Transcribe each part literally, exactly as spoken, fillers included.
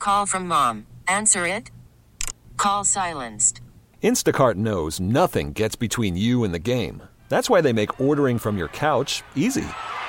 Call from mom. Answer it. Call silenced. Instacart knows nothing gets between you and the game. That's why they make ordering from your couch easy.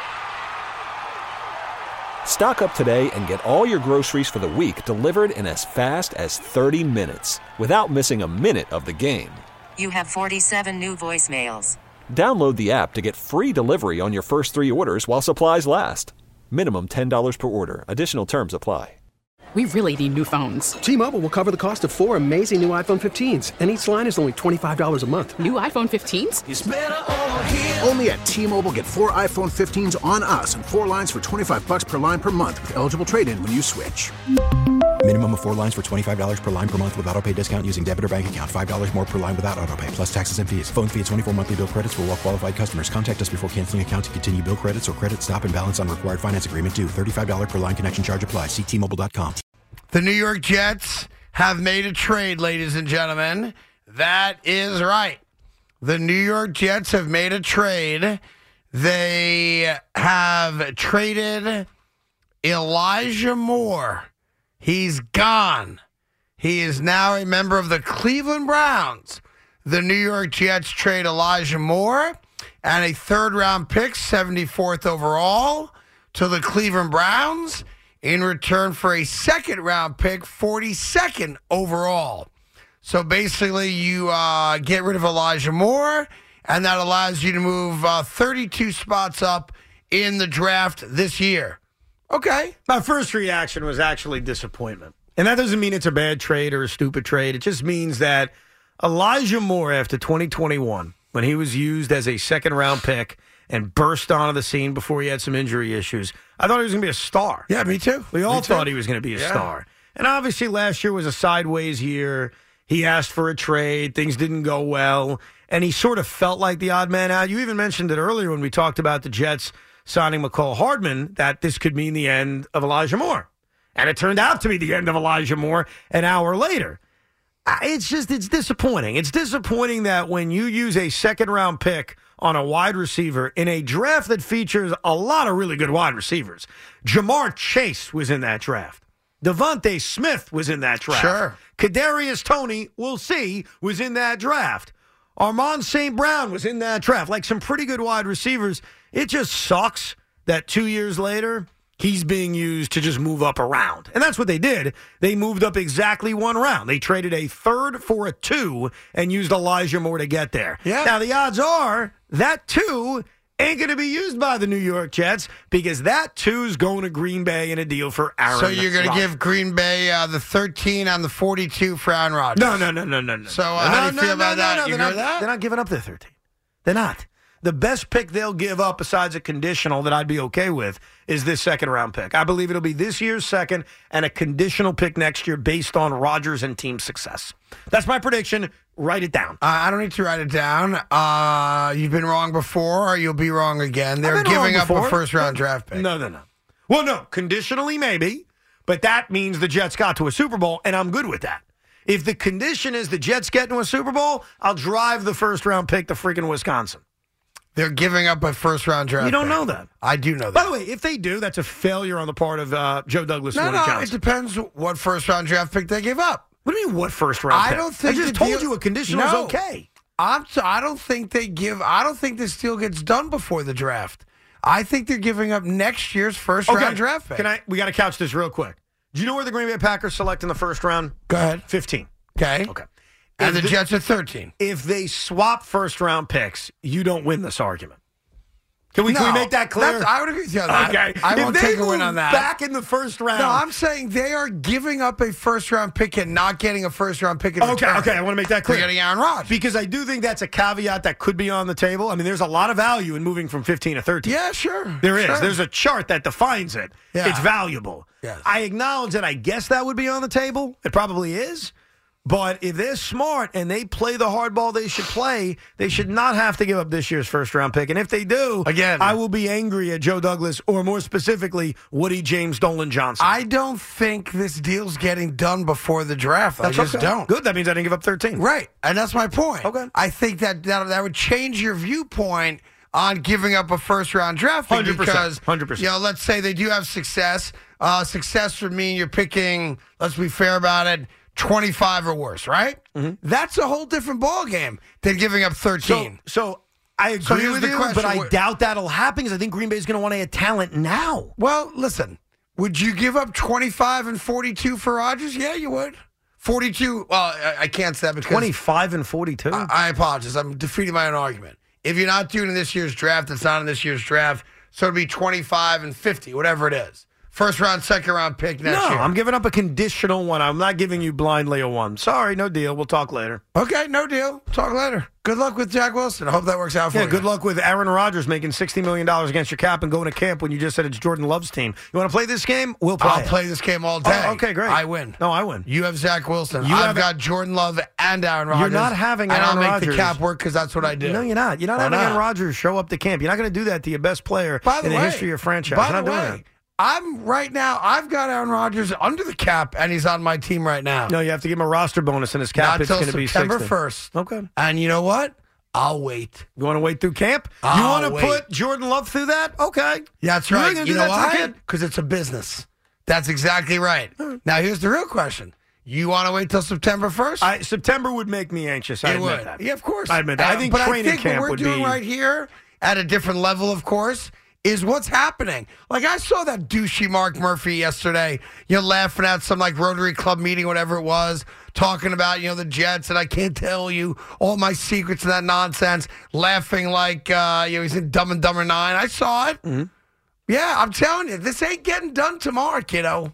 Stock up today and get all your groceries for the week delivered in as fast as thirty minutes without missing a minute of the game. You have forty-seven new voicemails. Download the app to get free delivery on your first three orders while supplies last. Minimum ten dollars per order. Additional terms apply. We really need new phones. T-Mobile will cover the cost of four amazing new iPhone fifteens, and each line is only twenty-five dollars a month. New iPhone fifteens? It's better over here. Only at T-Mobile, get four iPhone fifteens on us and four lines for twenty-five bucks per line per month with eligible trade-in when you switch. Minimum of four lines for twenty-five dollars per line per month with autopay discount using debit or bank account. five dollars more per line without autopay, plus taxes and fees. Phone fee at twenty-four monthly bill credits for well-qualified customers. Contact us before canceling account to continue bill credits or credit stop and balance on required finance agreement due. thirty-five dollars per line connection charge applies. See T Mobile dot com. The New York Jets have made a trade, ladies and gentlemen. That is right. The New York Jets have made a trade. They have traded Elijah Moore. He's gone. He is now a member of the Cleveland Browns. The New York Jets trade Elijah Moore and a third-round pick, seventy-fourth overall, to the Cleveland Browns in return for a second-round pick, forty-second overall. So basically, you uh, get rid of Elijah Moore, and that allows you to move uh, thirty-two spots up in the draft this year. Okay. My first reaction was actually disappointment. And that doesn't mean it's a bad trade or a stupid trade. It just means that Elijah Moore, after twenty twenty-one, when he was used as a second-round pick and burst onto the scene before he had some injury issues, I thought he was going to be a star. Yeah, me too. We all me thought too. he was going to be a yeah. star. And obviously last year was a sideways year. He asked for a trade. Things didn't go well. And he sort of felt like the odd man out. You even mentioned it earlier when we talked about the Jets signing McCall Hardman, that this could mean the end of Elijah Moore. And it turned out to be the end of Elijah Moore an hour later. It's just, it's disappointing. It's disappointing that when you use a second-round pick on a wide receiver in a draft that features a lot of really good wide receivers. Jamar Chase was in that draft. Devontae Smith was in that draft. Sure. Kadarius Toney, we'll see, was in that draft. Armand Saint Brown was in that draft. Like some pretty good wide receivers. It just sucks that two years later, he's being used to just move up around. And that's what they did. They moved up exactly one round. They traded a third for a two and used Elijah Moore to get there. Yeah. Now, the odds are that two ain't going to be used by the New York Jets because that two's going to Green Bay in a deal for Aaron So you're going to Rodgers. give Green Bay uh, the thirteen on the forty-two for Aaron Rodgers? No, no, no, no, no, no. So uh, no, how do you no, feel no, about no, that? no, you they're hear not, that? They're not giving up their thirteen. They're not. The best pick they'll give up, besides a conditional that I'd be okay with, is this second-round pick. I believe it'll be this year's second and a conditional pick next year based on Rodgers and team success. That's my prediction. Write it down. Uh, I don't need to write it down. Uh, you've been wrong before, or you'll be wrong again. They're I've been giving wrong up a before. first-round draft pick. No, no, no. Well, no. Conditionally, maybe. But that means the Jets got to a Super Bowl, and I'm good with that. If the condition is the Jets get to a Super Bowl, I'll drive the first-round pick to freaking Wisconsin. They're giving up a first-round draft You don't pick. know that. I do know that. By the way, if they do, that's a failure on the part of uh, Joe Douglas no, and Woody no, Johnson. it depends what first-round draft pick they give up. What do you mean, what first-round I pick? don't think I just the told deal- you a conditional No. is okay. I'm t- I don't think they give. I don't think this deal gets done before the draft. I think they're giving up next year's first-round Okay. draft pick. Can I? We got to couch this real quick. Do you know where the Green Bay Packers select in the first round? Go ahead. fifteen. Okay. Okay. And If the Jets are thirteen. If they swap first-round picks, you don't win this argument. Can we, No, can we make that clear? that's- I would agree with you on that. Okay. I If won't they take a win move on that. back in the first round. No, I'm saying they are giving up a first-round pick and not getting a first-round pick in Okay, return. okay, I want to make that clear. They're getting Aaron Rodgers. Because I do think that's a caveat that could be on the table. I mean, there's a lot of value in moving from fifteen to thirteen. Yeah, sure. There is. Sure. There's a chart that defines it. Yeah. It's valuable. Yes. I acknowledge that I guess that would be on the table. It probably is. But if they're smart and they play the hardball they should play, they should not have to give up this year's first-round pick. And if they do, Again, I will be angry at Joe Douglas, or more specifically, Woody James Dolan Johnson. I don't think this deal's getting done before the draft. That's I just okay. don't. Good. That means I didn't give up thirteen. Right. And that's my point. Okay. I think that that, that would change your viewpoint on giving up a first-round draft pick one hundred percent, because, one hundred percent. you know, let's say they do have success. Uh, success would mean you're picking, let's be fair about it, twenty-five or worse, right? Mm-hmm. That's a whole different ballgame than giving up thirteen. So, so I agree So here's with the you, question. but I Wh- doubt that'll happen because I think Green Bay is going to want to add talent now. Well, listen, would you give up twenty-five and forty-two for Rodgers? Yeah, you would. forty-two, well, I, I can't say that because twenty-five and forty-two? I, I apologize. I'm defeating my own argument. If you're not doing it in this year's draft, it's not in this year's draft. So it'd be twenty-five and fifty, whatever it is. First round, second round pick next no, year. I'm giving up a conditional one. I'm not giving you blindly a one. Sorry, no deal. We'll talk later. Okay, no deal. Talk later. Good luck with Jack Wilson. I hope that works out for Yeah, you. good luck with Aaron Rodgers making sixty million dollars against your cap and going to camp when you just said it's Jordan Love's team. You want to play this game? We'll play I'll it. play this game all day. Oh, okay, great. I win. No, I win. You have Zach Wilson. You I've have- got Jordan Love and Aaron Rodgers. You're not having and Aaron I'll make Rodgers. the cap work because that's what I do. No, you're not. You're not Why having not? Aaron Rodgers show up to camp. You're not going to do that to your best player By the in the way, history of your franchise. By You're the not doing way, that. I'm right now, I've got Aaron Rodgers under the cap, and he's on my team right now. No, you have to give him a roster bonus, and his cap Not is till going to be September sixty. first. Okay. And you know what? I'll wait. You want to wait through camp? you I'll want to wait. put Jordan Love through that? Okay. That's You're right. gonna You do know that to the why? kid? Because it's a business. That's exactly right. Now, here's the real question. You want to wait till September first? I, September would make me anxious. I It admit would. that. Yeah, of course. I admit that. I Uh, think but training I think camp what we're would doing be right here at a different level, of course, is what's happening. Like, I saw that douchey Mark Murphy yesterday, you know, laughing at some, like, Rotary Club meeting, whatever it was, talking about, you know, the Jets, and I can't tell you all my secrets and that nonsense, laughing like, uh, you know, he's in Dumb and Dumber nine. I saw it. Mm-hmm. Yeah, I'm telling you, this ain't getting done tomorrow, kiddo.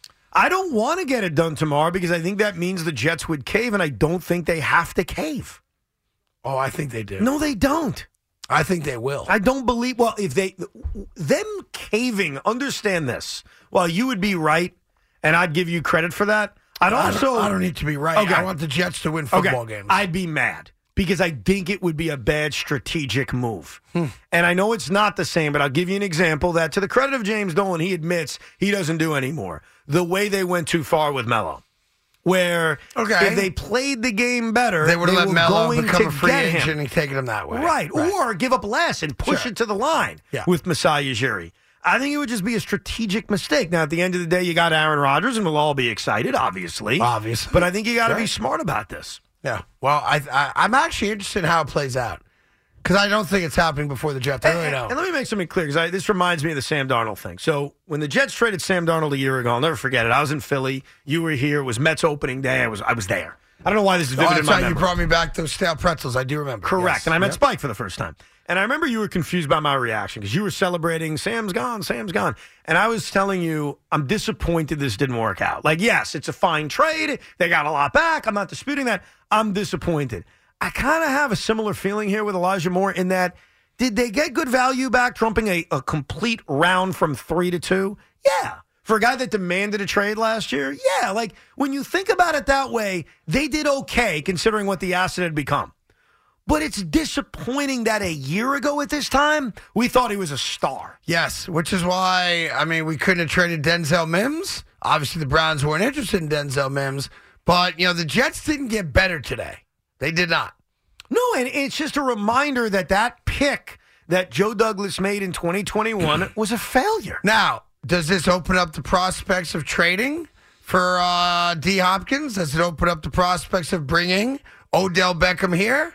I don't want to get it done tomorrow because I think that means the Jets would cave, and I don't think they have to cave. Oh, I think they do. No, they don't. I think they will. I don't believe. Well, if they them caving, understand this. Well, you would be right, and I'd give you credit for that. I'd I also. don't, I don't need to be right. Okay. I want the Jets to win football okay. games. I'd be mad because I think it would be a bad strategic move. Hmm. And I know it's not the same, but I'll give you an example that, to the credit of James Dolan, he admits he doesn't do anymore. The way they went too far with Melo. Where Okay. if they played the game better, they would have let were Melo going become to a free get agent him. and taken him that way. Right. Or give up less and push Sure. it to the line Yeah. with Masai Ujiri. I think it would just be a strategic mistake. Now, at the end of the day, you got Aaron Rodgers, and we'll all be excited, obviously. Obviously. But I think you got to Right. be smart about this. Yeah. Well, I, I, I'm actually interested in how it plays out because I don't think it's happening before the Jets. I really and, don't. and let me make something clear, because this reminds me of the Sam Darnold thing. So when the Jets traded Sam Darnold a year ago, I'll never forget it. I was in Philly. You were here. It was Mets opening day. I was I was there. I don't know why this is Oh, vivid in that's my right. You memory. brought me back those stale pretzels. I do remember. Correct. Yes. And I met Yep. Spike for the first time. And I remember you were confused by my reaction because you were celebrating, Sam's gone, Sam's gone. And I was telling you, I'm disappointed this didn't work out. Like, yes, it's a fine trade. They got a lot back. I'm not disputing that. I'm disappointed. I kind of have a similar feeling here with Elijah Moore in that, did they get good value back, trumping a, a complete round from three to two? Yeah. For a guy that demanded a trade last year? Yeah. Like, when you think about it that way, they did okay considering what the asset had become. But it's disappointing that a year ago at this time, we thought he was a star. Yes, which is why, I mean, we couldn't have traded Denzel Mims. Obviously, the Browns weren't interested in Denzel Mims. But, you know, the Jets didn't get better today. They did not. No, and it's just a reminder that that pick that Joe Douglas made in twenty twenty-one was a failure. Now, does this open up the prospects of trading for uh, D. Hopkins? Does it open up the prospects of bringing Odell Beckham here?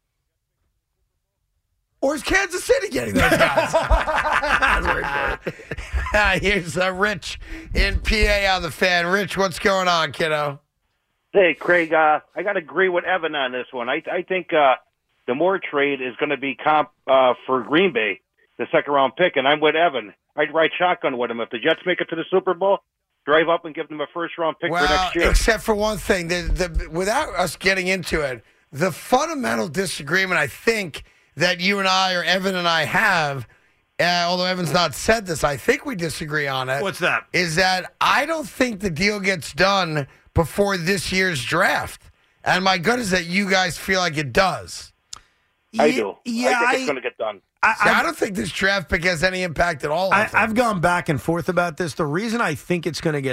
Or is Kansas City getting those guys? uh, here's uh, Rich in P A on the Fan. Rich, what's going on, kiddo? Hey, Craig, uh, I got to agree with Evan on this one. I, I think uh, the Moore trade is going to be comp uh, for Green Bay, the second-round pick, and I'm with Evan. I'd ride shotgun with him. If the Jets make it to the Super Bowl, drive up and give them a first-round pick well, for next year. Except for one thing. The, the, without us getting into it, the fundamental disagreement, I think, that you and I or Evan and I have, uh, although Evan's not said this, I think we disagree on it. What's that? Is that I don't think the deal gets done before this year's draft. And my gut is that you guys feel like it does. I Ye- do. Yeah, I think I, it's going to get done. I, See, I I've- don't think this draft pick has any impact at all. on I, things. I've gone back and forth about this. The reason I think it's going to get done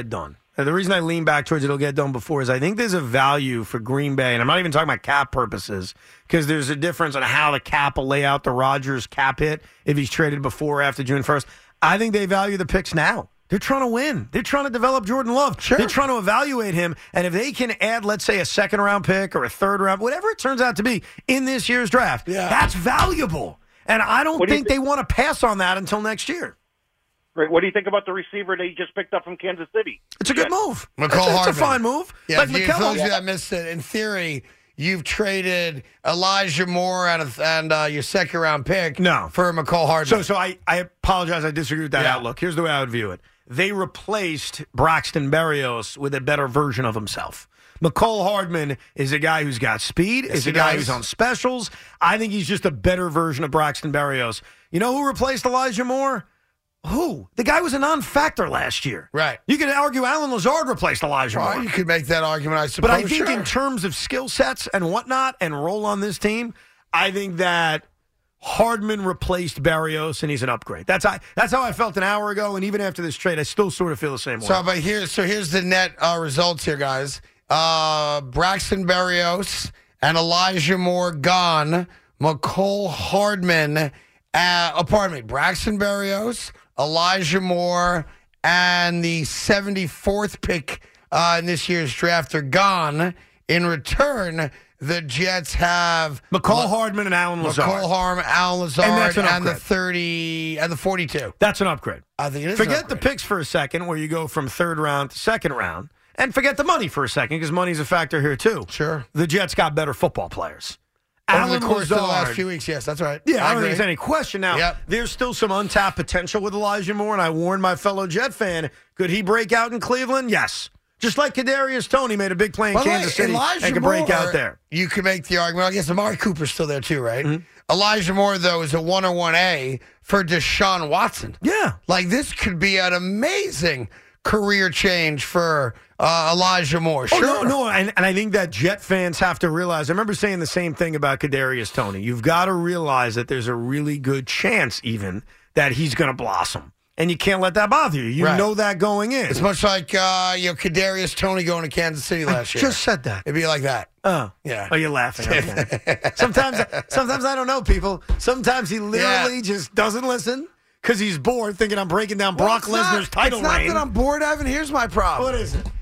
And the reason I lean back towards it'll get done before is I think there's a value for Green Bay, and I'm not even talking about cap purposes, because there's a difference on how the cap will lay out the Rodgers cap hit if he's traded before or after June first. I think they value the picks now. They're trying to win. They're trying to develop Jordan Love. Sure. They're trying to evaluate him, and if they can add, let's say, a second-round pick or a third-round, whatever it turns out to be in this year's draft, yeah. that's valuable. And I don't What do you think thi- they want to pass on that until next year. Right. What do you think about the receiver they just picked up from Kansas City? It's a good move. McCall it's, it's Hardman. a fine move. Yeah, like if you, McCall- for those of you that missed it, in theory, you've traded Elijah Moore and, a, and uh, your second-round pick No. for McCall Hardman. So, so I, I apologize. I disagree with that Yeah. outlook. Here's the way I would view it. They replaced Braxton Berrios with a better version of himself. McCall Hardman is a guy who's got speed, Yes, is a he guy does. who's on specials. I think he's just a better version of Braxton Berrios. You know who replaced Elijah Moore? Who? The guy was a non-factor last year. Right. You could argue Alan Lazard replaced Elijah Well, Moore. you could make that argument, I suppose. But I think sure. in terms of skill sets and whatnot and role on this team, I think that Hardman replaced Barrios, and he's an upgrade. That's how, that's how I felt an hour ago, and even after this trade, I still sort of feel the same way. So, but here, so here's the net uh, results here, guys. Uh, Braxton Berrios and Elijah Moore gone. McCall Hardman, uh, oh, pardon me, Braxton Berrios, Elijah Moore, and the seventy-fourth pick uh, in this year's draft are gone. In return, the Jets have McCall Le- Hardman and Alan Lazard. McCall Hardman, Alan Lazard, And that's an and the upgrade. thirty and the forty-two. That's an upgrade. I think it is. an Forget the upgrade. picks for a second, where you go from third round to second round, and forget the money for a second, because money's a factor here, too. Sure. The Jets got better football players. Over Alan the course of the last Lazard- few weeks, yes, that's right. Yeah, I, don't agree. think there's any question. Now, Yep. there's still some untapped potential with Elijah Moore, and I warned my fellow Jet fan, could he break out in Cleveland? Yes. Just like Kadarius Toney made a big play in By the way, Kansas City Elijah and could break Moore, out there. You could make the argument. I guess Amari Cooper's still there too, right? Mm-hmm. Elijah Moore, though, is a one oh one A for Deshaun Watson. Yeah. Like, this could be an amazing career change for uh, Elijah Moore. Sure. Oh, no, no, and, and I think that Jet fans have to realize, I remember saying the same thing about Kadarius Toney. You've got to realize that there's a really good chance even that he's going to blossom. And you can't let that bother you. You Right. know that going in. It's much like, uh, you know, Kadarius Toney going to Kansas City last year. Just said that. It'd be like that. Oh. Yeah. Oh, you're laughing. Okay. sometimes, sometimes I don't know, people. Sometimes he literally Yeah. just doesn't listen because he's bored thinking I'm breaking down Well, Brock it's not- Lesnar's title It's not reign. that I'm bored, Evan. Here's my problem. What is it?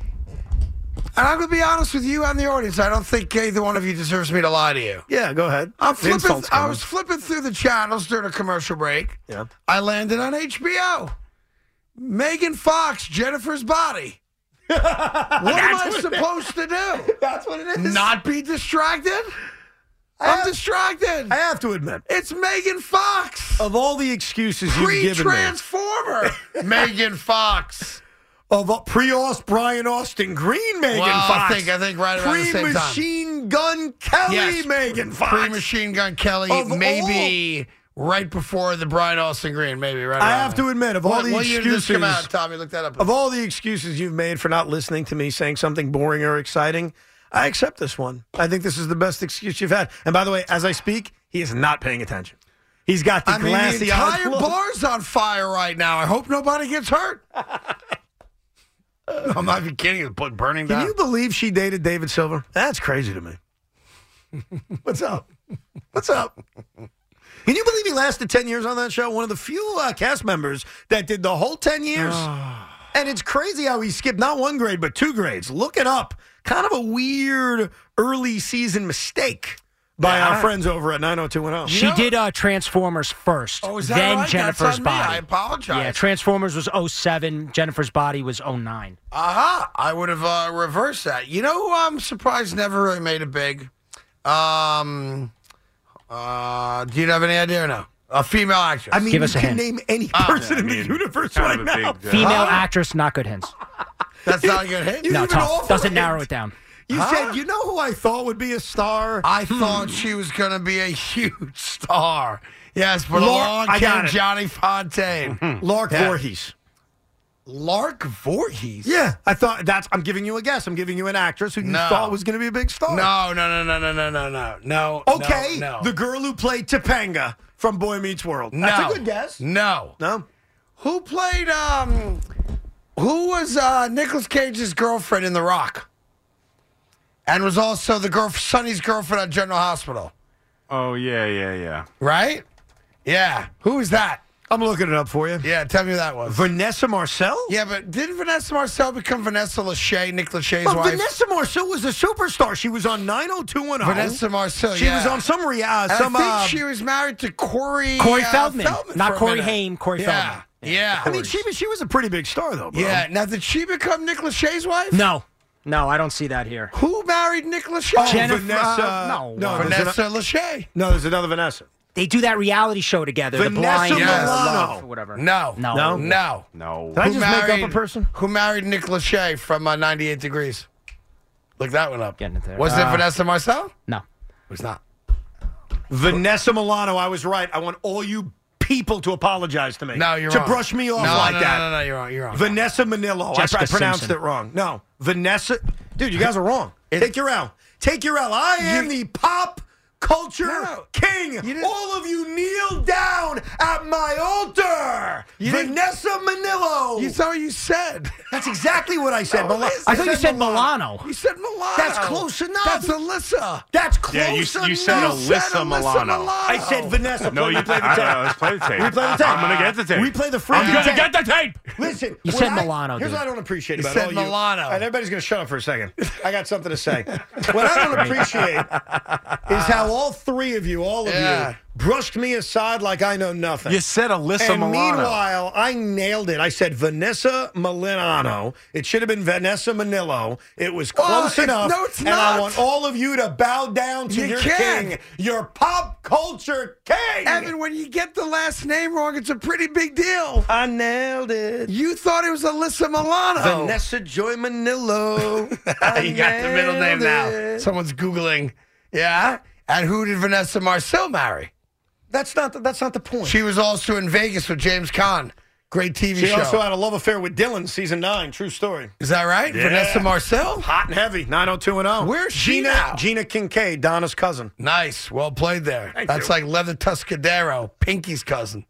And I'm going to be honest with you and the audience. I don't think either one of you deserves me to lie to you. Yeah, go ahead. I'm The flipping. insult's I coming. was flipping through the channels during a commercial break. Yeah. I landed on H B O. Megan Fox, Jennifer's Body. What am I supposed to do? That's what it is. Not be distracted? I'm distracted. I have to admit, It's Megan Fox. of all the excuses you've given me, Pre-Transformer. Megan Fox. of all- pre-Aust, Brian Austin Green, Megan Well, I Fox. think- I think right around the same time. Pre-Machine Gun Kelly, Yes. Megan Fox. Pre-Machine Gun Kelly. Of Maybe right before the Brian Austin Green. Maybe right I around have there. to admit, of all What, the what year did this excuses, come out, Tommy? Look that up. of all the excuses you've made for not listening to me saying something boring or exciting, I accept this one. I think this is the best excuse you've had. And by the way, as I speak, he is not paying attention. He's got the I mean, glassy the eyes. entire bar's on fire right now. I hope nobody gets hurt. I'm not even kidding. It's put burning Can down. you believe she dated David Silver? That's crazy to me. What's up? What's up? Can you believe he lasted ten years on that show? One of the few uh, cast members that did the whole ten years. And it's crazy how he skipped not one grade, but two grades. Look it up. Kind of a weird early season mistake by Yeah. our friends over at nine oh two one oh. She know- did uh, Transformers first, Oh, is that then right? Jennifer's That's on me. Body. I apologize. Yeah, Transformers was oh seven, Jennifer's Body was oh nine. Aha. I would have uh, reversed that. You know who I'm surprised never really made it big? Um, uh, do you have any idea or no? A female actress. I mean, Give you us a can hint. name any Oh, person yeah, I in mean, the universe kind right of a now. big, uh, Female Huh? actress, not good hints. That's not a good hit? You No, even tough. offer Doesn't it. narrow it down. You Huh? said, you know who I thought would be a star? I thought she was going to be a huge star. Yes, but Lar- along I got came it. Johnny Fontaine. Lark Yeah. Voorhees. Lark Voorhees? Yeah, I thought that's. I'm giving you a guess. I'm giving you an actress who you No. thought was going to be a big star. No, no, no, no, no, no, no, no, no. Okay, no, no. the girl who played Topanga from Boy Meets World. no. That's a good guess. No. No. Who played um Who was uh, Nicolas Cage's girlfriend in The Rock? And was also the girl, Sonny's girlfriend at General Hospital. Oh, yeah, yeah, yeah. Right? Yeah. Who is that? I'm looking it up for you. Yeah, tell me who that was. Vanessa Marcel? Yeah, but didn't Vanessa Marcel become Vanessa Lachey, Nick Lachey's Well, wife? Vanessa Marcel was a superstar. She was on nine oh two one oh. Vanessa Marcel, She yeah. was on some rea- uh, And some. I think uh, she was married to Corey Corey uh, Feldman. Feldman Not for a Corey minute. Haim, Corey yeah. Feldman. Yeah. I mean, she was she was a pretty big star, though, bro. Yeah. Now, did she become Nick Lachey's wife? No. No, I don't see that here. Who married Nick Lachey? Oh, Jennifer- Vanessa. uh, no. no, Vanessa there's, an- Lachey. no, there's another Vanessa. They do that reality show together. Vanessa the blind Yes. Milano. or whatever. No. No. No? No. No. Did I Who just make married- up a person? Who married Nick Lachey from uh, ninety-eight Degrees? Look that one up. Getting it there. Wasn't Uh, it Vanessa Marcel? No. It was not. Vanessa Milano. I was right. I want all you people to apologize to me. No, you're to wrong. brush me off no, like no, that. No, no, no, you're wrong. You're wrong. Vanessa Manillo. I, Jessica I pronounced Simpson. it wrong. No, Vanessa. Dude, you guys are wrong. Take your L. Take your L. I am You- the pop culture No, king. didn't- All of you kneel down at my altar. You didn't- Vanessa Manillo. You saw what you said. That's exactly what I said. No, Mila- it isn't. I thought you said Milano. You said Milano. That's close enough. That's Alyssa. That's close Yeah, you, enough. you said You Alyssa, said Alyssa Milano. Milano. I said Vanessa. No, Play- you play the I tape. don't know. Let's play the tape. We play the tape. I'm going to get the tape. We play the freaking I'm going to tape. get the tape. Listen, You when said I- Milano, Here's dude. what I don't appreciate You about said all you. Milano. And everybody's going to shut up for a second. I got something to say. What I don't appreciate is how all three of you, all of Yeah. you, brushed me aside like I know nothing. You said Alyssa and Milano. meanwhile, I nailed it. I said Vanessa Milano. It should have been Vanessa Manillo. It was close Oh, it- enough. no, it's and I not. want all of you to bow down to You your can't. king, your pop culture king. Evan, when you get the last name wrong, it's a pretty big deal. I nailed it. You thought it was Alyssa Milano. Vanessa Joy Manillo. you got the middle name now. it. Someone's Googling. Yeah? And who did Vanessa Marcel marry? That's not the, that's not the point. She was also in Vegas with James Caan. Great T V She show. also had a love affair with Dylan, season nine. True story. Is that right? Yeah. Vanessa Marcel? Hot and heavy. nine oh two one oh. Where's she Gina, now? Gina Kincaid, Donna's cousin. Nice. Well played there. Thank That's you. like Leather Tuscadero, Pinky's cousin.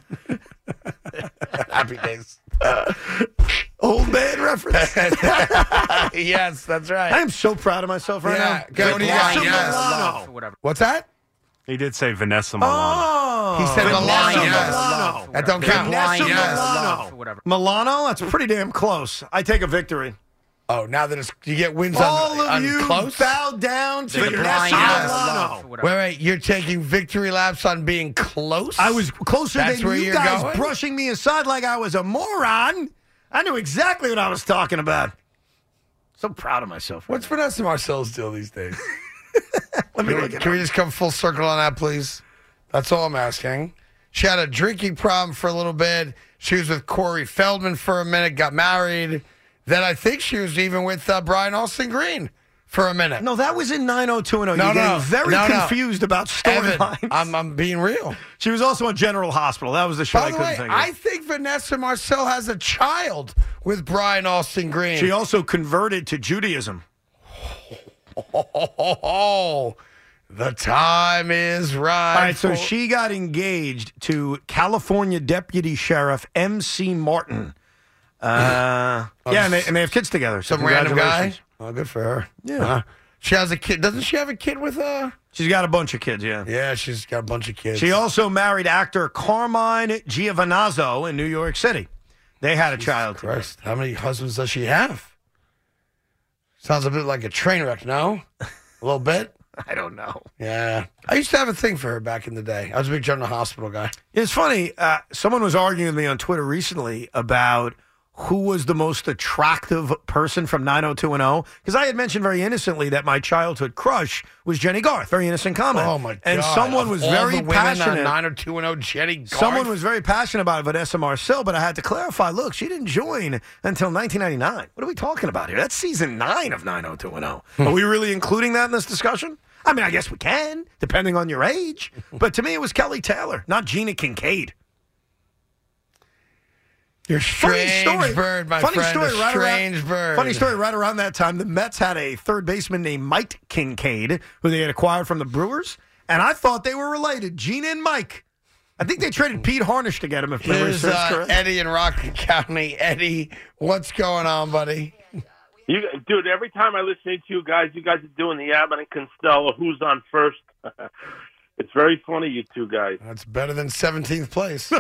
Happy days. Old man reference. Yes, that's right. I am so proud of myself right Yeah. now. Go, what do you got? Vanessa Yes. Milano. Whatever. What's that? He did say Vanessa Milano. Oh. He said Vanessa Milano. Yes. Milano. That don't count. Vanessa Yes. Milano. Whatever. Milano? That's pretty damn close. I take a victory. Oh, now that it's, you get wins All on, of on you close? bow down to The Vanessa blind Milano. Wait, wait, you're taking victory laps on being close? I was closer That's than where you you're guys going? brushing me aside like I was a moron. I knew exactly what I was talking about. So proud of myself. What's Vanessa Marcel's deal these days? Let me Can, we, look it can up. we just come full circle on that, please? That's all I'm asking. She had a drinking problem for a little bit. She was with Corey Feldman for a minute, got married. Then I think she was even with uh, Brian Austin Green for a minute. No, that was in nine oh two one oh. No, You're no, getting very no, no. confused about Evan, storylines. I'm, I'm being real. She was also on General Hospital. That was the show By I the couldn't way, think of. I think Vanessa Marcel has a child with Brian Austin Green. She also converted to Judaism. Oh, the time is right. All right, so for- she got engaged to California Deputy Sheriff M C Martin. Uh, yeah, and they, and they have kids together. So some random guy. congratulations. Oh, good for her. Yeah. Uh, she has a kid. Doesn't she have a kid with uh She's got a bunch of kids, yeah. Yeah, she's got a bunch of kids. She also married actor Carmine Giovinazzo in New York City. They had a child together. Christ, how many husbands does she have? Sounds a bit like a train wreck, no? A little bit? I don't know. Yeah. I used to have a thing for her back in the day. I was a big General Hospital guy. It's funny. Uh, someone was arguing with me on Twitter recently about who was the most attractive person from nine oh two one oh. Because I had mentioned very innocently that my childhood crush was Jenny Garth. Very innocent comment. Oh, my God. And someone Of was all very the women passionate. on nine oh two one oh, Jenny Garth. Someone was very passionate about Vanessa Marcel, but I had to clarify. Look, she didn't join until nineteen ninety-nine. What are we talking about here? That's season nine of nine oh two one oh. Are we really including that in this discussion? I mean, I guess we can, depending on your age. But to me, it was Kelly Taylor, not Gina Kincaid. You're a strange funny story. bird, my funny friend. Story, a right strange around, bird. Funny story. Right around that time, the Mets had a third baseman named Mike Kincaid, who they had acquired from the Brewers, and I thought they were related, Gina and Mike. I think they traded Pete Harnish to get him, if memory Here's serves uh, correct. Eddie in Rockland County. Eddie, what's going on, buddy? You, dude, every time I listen to you guys, you guys are doing the Abbott and Costello, who's on first. It's very funny, you two guys. That's better than seventeenth place.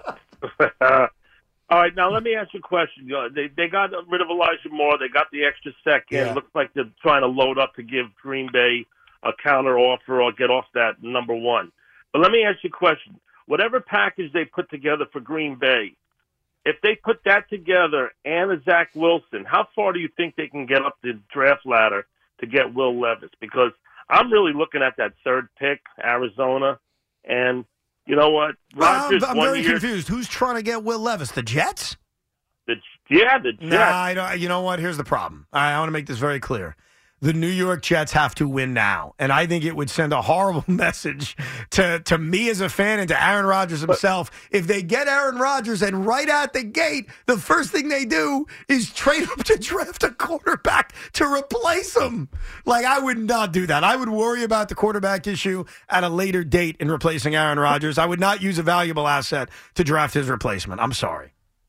All right, now let me ask you a question. You know, They they got rid of Elijah Moore. They got the extra second. Yeah. It looks like they're trying to load up to give Green Bay a counter offer or get off that number one. But let me ask you a question. Whatever package they put together for Green Bay, if they put that together and a Zach Wilson, how far do you think they can get up the draft ladder to get Will Levis? Because I'm really looking at that third pick, Arizona, and you know what? Rodgers, I'm, I'm one very year, confused. Who's trying to get Will Levis? The Jets? The, yeah, the Jets. Nah, I don't, you know what? Here's the problem. I, I want to make this very clear. The New York Jets have to win now. And I think it would send a horrible message to, to me as a fan and to Aaron Rodgers himself if they get Aaron Rodgers and right out the gate, the first thing they do is trade him to draft a quarterback to replace him. Like, I would not do that. I would worry about the quarterback issue at a later date in replacing Aaron Rodgers. I would not use a valuable asset to draft his replacement. I'm sorry.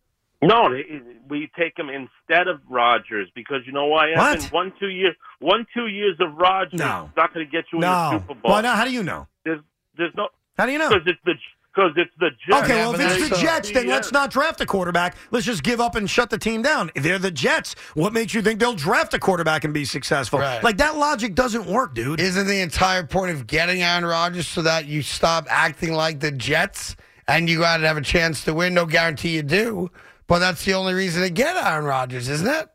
No, they- we take him instead of Rodgers because you know why? What? Evan? One, two years, one, two years of Rodgers No. is not going to get you in No. the Super Bowl. Why not? How do you know? There's, there's no. How do you know? Because it's the because it's the Jets. Okay, well, if but it's the that's- Jets, then Yeah. let's not draft a quarterback. Let's just give up and shut the team down. They're the Jets. What makes you think they'll draft a quarterback and be successful? Right. Like, that logic doesn't work, dude. Isn't the entire point of getting Aaron Rodgers so that you stop acting like the Jets and you got to have a chance to win? No guarantee you do, but that's the only reason to get Aaron Rodgers, isn't it?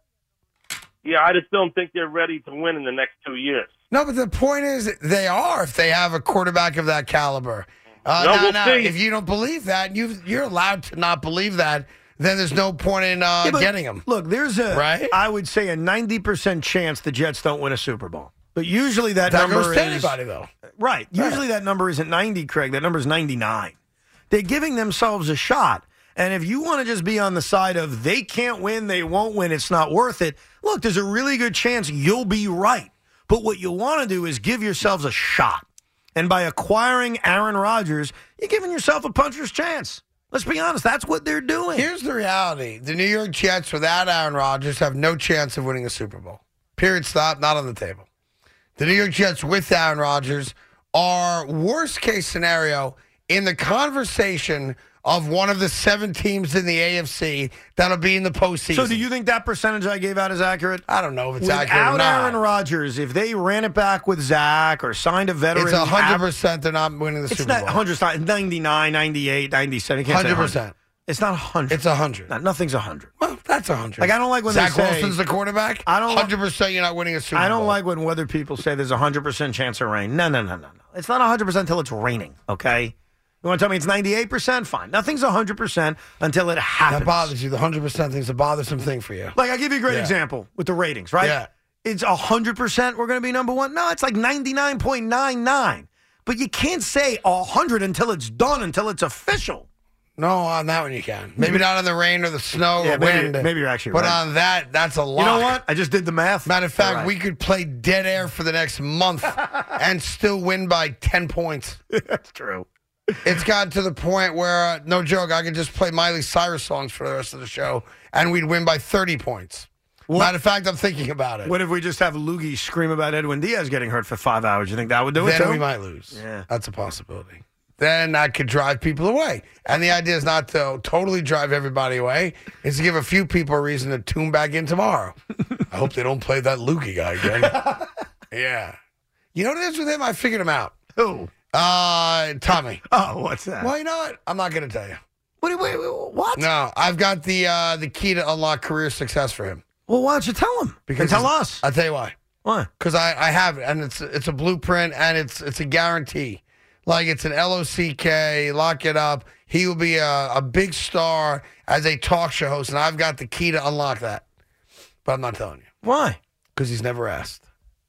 Yeah, I just don't think they're ready to win in the next two years. No, but the point is they are if they have a quarterback of that caliber. Uh, No, now, we'll now, see. if you don't believe that, you you're allowed to not believe that. Then there's no point in uh, Yeah, but getting him. Look, there's a, Right? I would say a ninety percent chance the Jets don't win a Super Bowl. But usually that, That number goes to is anybody, though. Right. Usually that number isn't ninety, Craig. That number is ninety-nine. They're giving themselves a shot. And if you want to just be on the side of they can't win, they won't win, it's not worth it, look, there's a really good chance you'll be right. But what you want to do is give yourselves a shot. And by acquiring Aaron Rodgers, you're giving yourself a puncher's chance. Let's be honest. That's what they're doing. Here's the reality. The New York Jets without Aaron Rodgers have no chance of winning a Super Bowl. Period. Stop. Not on the table. The New York Jets with Aaron Rodgers are worst case scenario in the conversation of one of the seven teams in the A F C that'll be in the postseason. So do you think that percentage I gave out is accurate? I don't know if it's Without accurate or not. Aaron Rodgers, if they ran it back with Zach or signed a veteran, It's one hundred percent they're not winning the It's Super not Bowl. one hundred, it's not ninety-nine, ninety-eight, ninety-seven. You can't say one hundred percent. It's not one hundred. It's one hundred. No, nothing's one hundred. Well, that's one hundred. Like, I don't like when Zach they say... Wilson's the quarterback. I don't one hundred percent you're not winning a Super Bowl. I don't like when weather people say there's a one hundred percent chance of rain. No, no, no, no, no. It's not one hundred percent until it's raining, okay? You want to tell me it's ninety-eight percent? Fine. Nothing's one hundred percent until it happens. That bothers you. The one hundred percent thing's a bothersome thing for you. Like, I'll give you a great Yeah. example with the ratings, right? Yeah. It's one hundred percent we're going to be number one. No, it's like ninety-nine point nine nine. But you can't say one hundred until it's done, until it's official. No, on that one you can. Maybe not on the rain or the snow Yeah, or maybe- wind. maybe you're actually But right. on that, that's a lot. You know what? I just did the math. Matter of fact, You're right. we could play dead air for the next month and still win by ten points. That's true. It's gotten to the point where, uh, no joke, I could just play Miley Cyrus songs for the rest of the show and we'd win by thirty points. Matter of fact, I'm thinking about it. What if we just have Loogie scream about Edwin Diaz getting hurt for five hours? You think that would do it, Then too? we might lose. Yeah. That's a possibility. Then that could drive people away. And the idea is not to totally drive everybody away. It's to give a few people a reason to tune back in tomorrow. I hope they don't play that Lukey guy again. Yeah. You know what it is with him? I figured him out. Who? Uh, Tommy. Oh, what's that? Well, you know what? I'm not going to tell you. Wait, wait, wait, what? No, I've got the uh, the key to unlock career success for him. Well, why don't you tell him? And tell it's- us. I'll tell you why. Why? Because I, I have it, and it's it's a blueprint, and it's it's a guarantee. Like, it's an L O C K, lock it up. He will be a, a big star as a talk show host, and I've got the key to unlock that. But I'm not telling you. Why? Because he's never asked.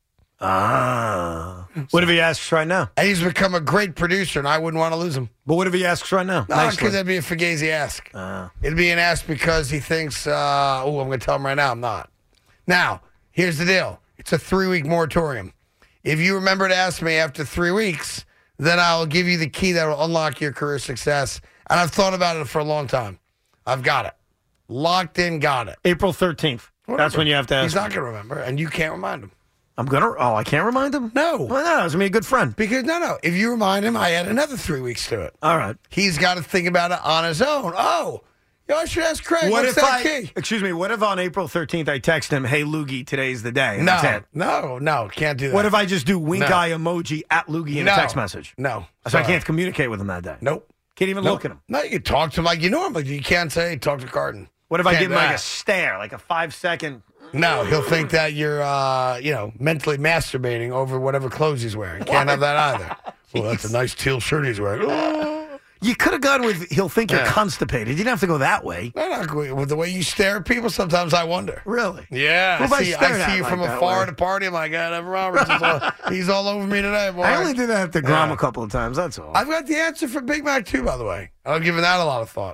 Ah. What if he asks right now? And he's become a great producer, and I wouldn't want to lose him. But what if he asks right now? No, Nicely. because that'd be a Fugazi ask. Uh, It'd be an ask because he thinks, uh, oh, I'm going to tell him right now. I'm not. Now, here's the deal. It's a three-week moratorium. If you remember to ask me after three weeks, then I'll give you the key that will unlock your career success. And I've thought about it for a long time. I've got it. Locked in, got it. April thirteenth. Whatever. That's when you have to ask. He's not me. going to remember, and you can't remind him. I'm going to. Oh, I can't remind him? No. Why not? He's going to be a good friend. Because, no, no. If you remind him, I add another three weeks to it. All right. He's got to think about it on his own. Oh, yo, I should ask Craig. What What's if that I, key? excuse me, what if on April thirteenth I text him, hey, Loogie, today's the day? and No, that's it? no, no. Can't do that. What if I just do wink No. eye emoji at Loogie in No. a text message? No. So Sorry. I can't communicate with him that day? Nope. Can't even Nope. look at him? No, you can talk to him like you normally do. You can't say, talk to Carton. What if I Can't give him do like a that. stare, like a five second? No, he'll think that you're, uh, you know, mentally masturbating over whatever clothes he's wearing. Can't have that either. Well, that's a nice teal shirt he's wearing. You could have gone with, he'll think you're Yeah. constipated. You didn't have to go that way. No, not good. With the way you stare at people, sometimes I wonder. Really? Yeah. Who have I I see, stared I at see you like from that afar way? at a party. I'm like, God, Evan Roberts, is all, he's all over me today, boy. I only did that to Grom Yeah. a couple of times, that's all. I've got the answer for Big Mac, too, by the way. I've given that a lot of thought.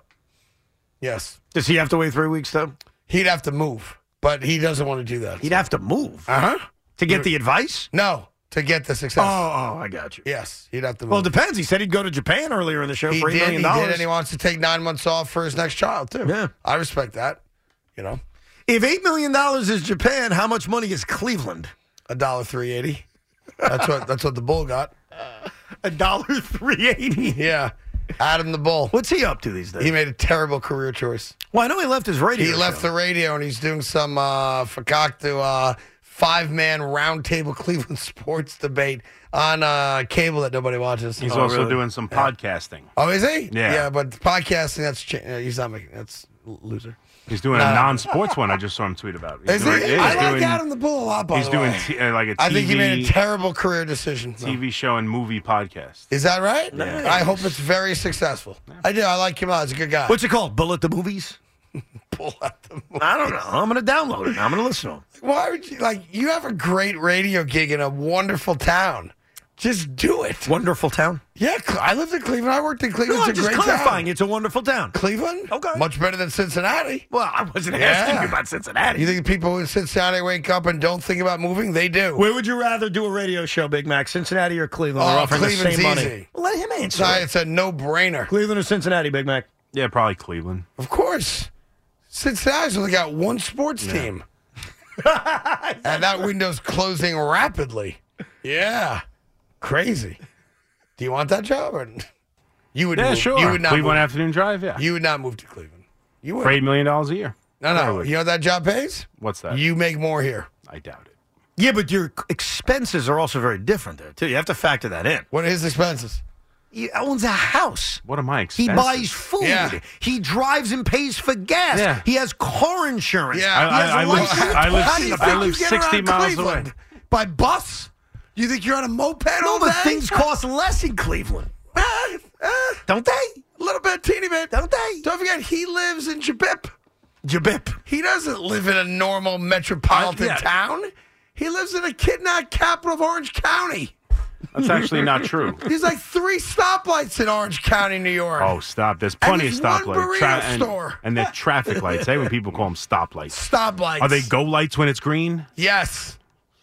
Yes. Does he have to wait three weeks, though? He'd have to move, but he doesn't want to do that. He'd have to move. Uh-huh. To get the advice? No, to get the success. Oh, oh, I got you. Yes, he'd have to move. Well, it depends. He said he'd go to Japan earlier in the show he for eight did, million he dollars. did, and he wants to take nine months off for his next child, too. Yeah. I respect that, you know. If eight million dollars is Japan, how much money is Cleveland? A dollar three eighty. That's what that's what the Bull got. A dollar three eighty. Yeah. Adam the Bull. What's he up to these days? He made a terrible career choice. Well, I know he left his radio He left show. the radio and he's doing some uh, fakaktu uh, five-man roundtable Cleveland sports debate on uh, cable that nobody watches. He's Oh, also really? doing some podcasting. Oh, is he? Yeah. Yeah, but podcasting, that's cha- uh, he's not making that's l- loser. He's doing Nah. a non-sports one. I just saw him tweet about. He's Is doing, he? yeah, I he's like doing, Adam the Bull a lot. By He's the doing way. t- uh, like a T V. I think he made a terrible career decision. T V show and movie podcast. Is that right? Nice. I hope it's very successful. I do. I like him a lot. He's a good guy. What's it called? Bullet the Movies? Pull out the movie. I don't know. I'm going to download it. I'm going to listen to him. Why would you like? You have a great radio gig in a wonderful town. Just do it. Wonderful town. Yeah, Cle- I lived in Cleveland. I worked in Cleveland. No, I'm it's a just great clarifying. town. It's a wonderful town. Cleveland? Okay. Much better than Cincinnati. Well, I wasn't Yeah. asking you about Cincinnati. You think people in Cincinnati wake up and don't think about moving? They do. Where would you rather do a radio show, Big Mac? Cincinnati or Cleveland? They're Oh, offering the Cleveland's same money. easy. Well, let him answer. So it. it's a no-brainer. Cleveland or Cincinnati, Big Mac? Yeah, probably Cleveland. Of course. Cincinnati's only got one sports team. And that window's closing rapidly. Yeah. Crazy. Do you want that job? Or you would Yeah, move. sure. You would not Cleveland move. Afternoon Drive. Yeah, You would not move to Cleveland. You would. for eight million dollars a year. No, I no. would. You know what that job pays? What's that? You make more here. I doubt it. Yeah, but your expenses are also very different there, too. You have to factor that in. What are his expenses? He owns a house. What am I He expensive? buys food. Yeah. He drives and pays for gas. Yeah. He has car insurance. Yeah. He has I- I a live- license. I live- How do you I think live you get sixty around miles Cleveland? away. By bus? You think you're on a moped No, all but day? things cost less in Cleveland. Uh, uh, Don't they? a little bit, teeny bit. Don't they? Don't forget, he lives in Jabip. Jabip. He doesn't live in a normal metropolitan I- yeah. town. He lives in a kidnapped capital of Orange County. That's actually not true. There's like three stoplights in Orange County, New York. Oh, stop! There's plenty there's of one stoplights. burrito and, store. and they're traffic lights. Hey, when people call them stoplights. Stoplights. Are they go lights when it's green? Yes.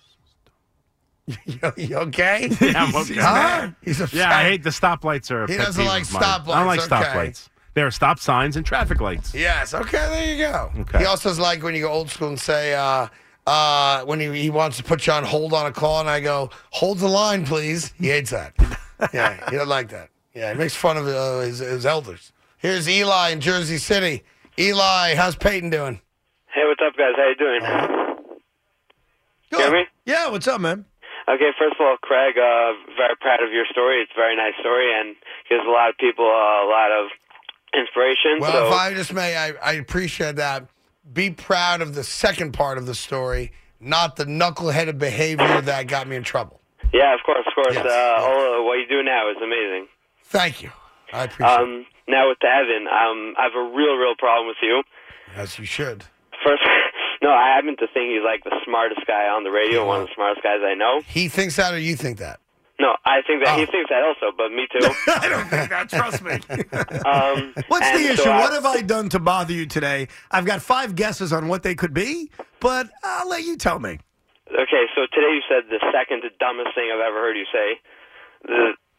you, you okay? Yeah, I'm okay. Huh? He's upset. Yeah, I hate the stoplights. Are a He pet doesn't peeve like of mine. I don't stoplights, like okay. stoplights. There are stop signs and traffic lights. Yes. Okay, there you go. Okay. He also doesn't like when you go old school and say, uh, uh, when he, he wants to put you on hold on a call, and I go, hold the line, please. He hates that. Yeah, he doesn't like that. Yeah, he makes fun of uh, his, his elders. Here's Eli in Jersey City. Eli, how's Peyton doing? Hey, what's up, guys? How you doing? Good. Hear me? Yeah, what's up, man? Okay, first of all, Craig, uh, very proud of your story. It's a very nice story and gives a lot of people uh, a lot of inspiration. Well, so, if I just may, I, I appreciate that. Be proud of the second part of the story, not the knuckleheaded behavior that got me in trouble. yeah, of course, of course. Yes, uh, yes. All of what you do now is amazing. Thank you. I appreciate it. Um, now with Evan, um, I have a real, real problem with you. As you should. First, no, I happen to think he's like the smartest guy on the radio, one of the smartest guys I know. He thinks that, or you think that? No, I think that he Oh. thinks that also, but me too. I don't think that. Trust me. um, What's and the issue? so I- What have I done to bother you today? I've got five guesses on what they could be, but I'll let you tell me. Okay, so today you said the second to dumbest thing I've ever heard you say. The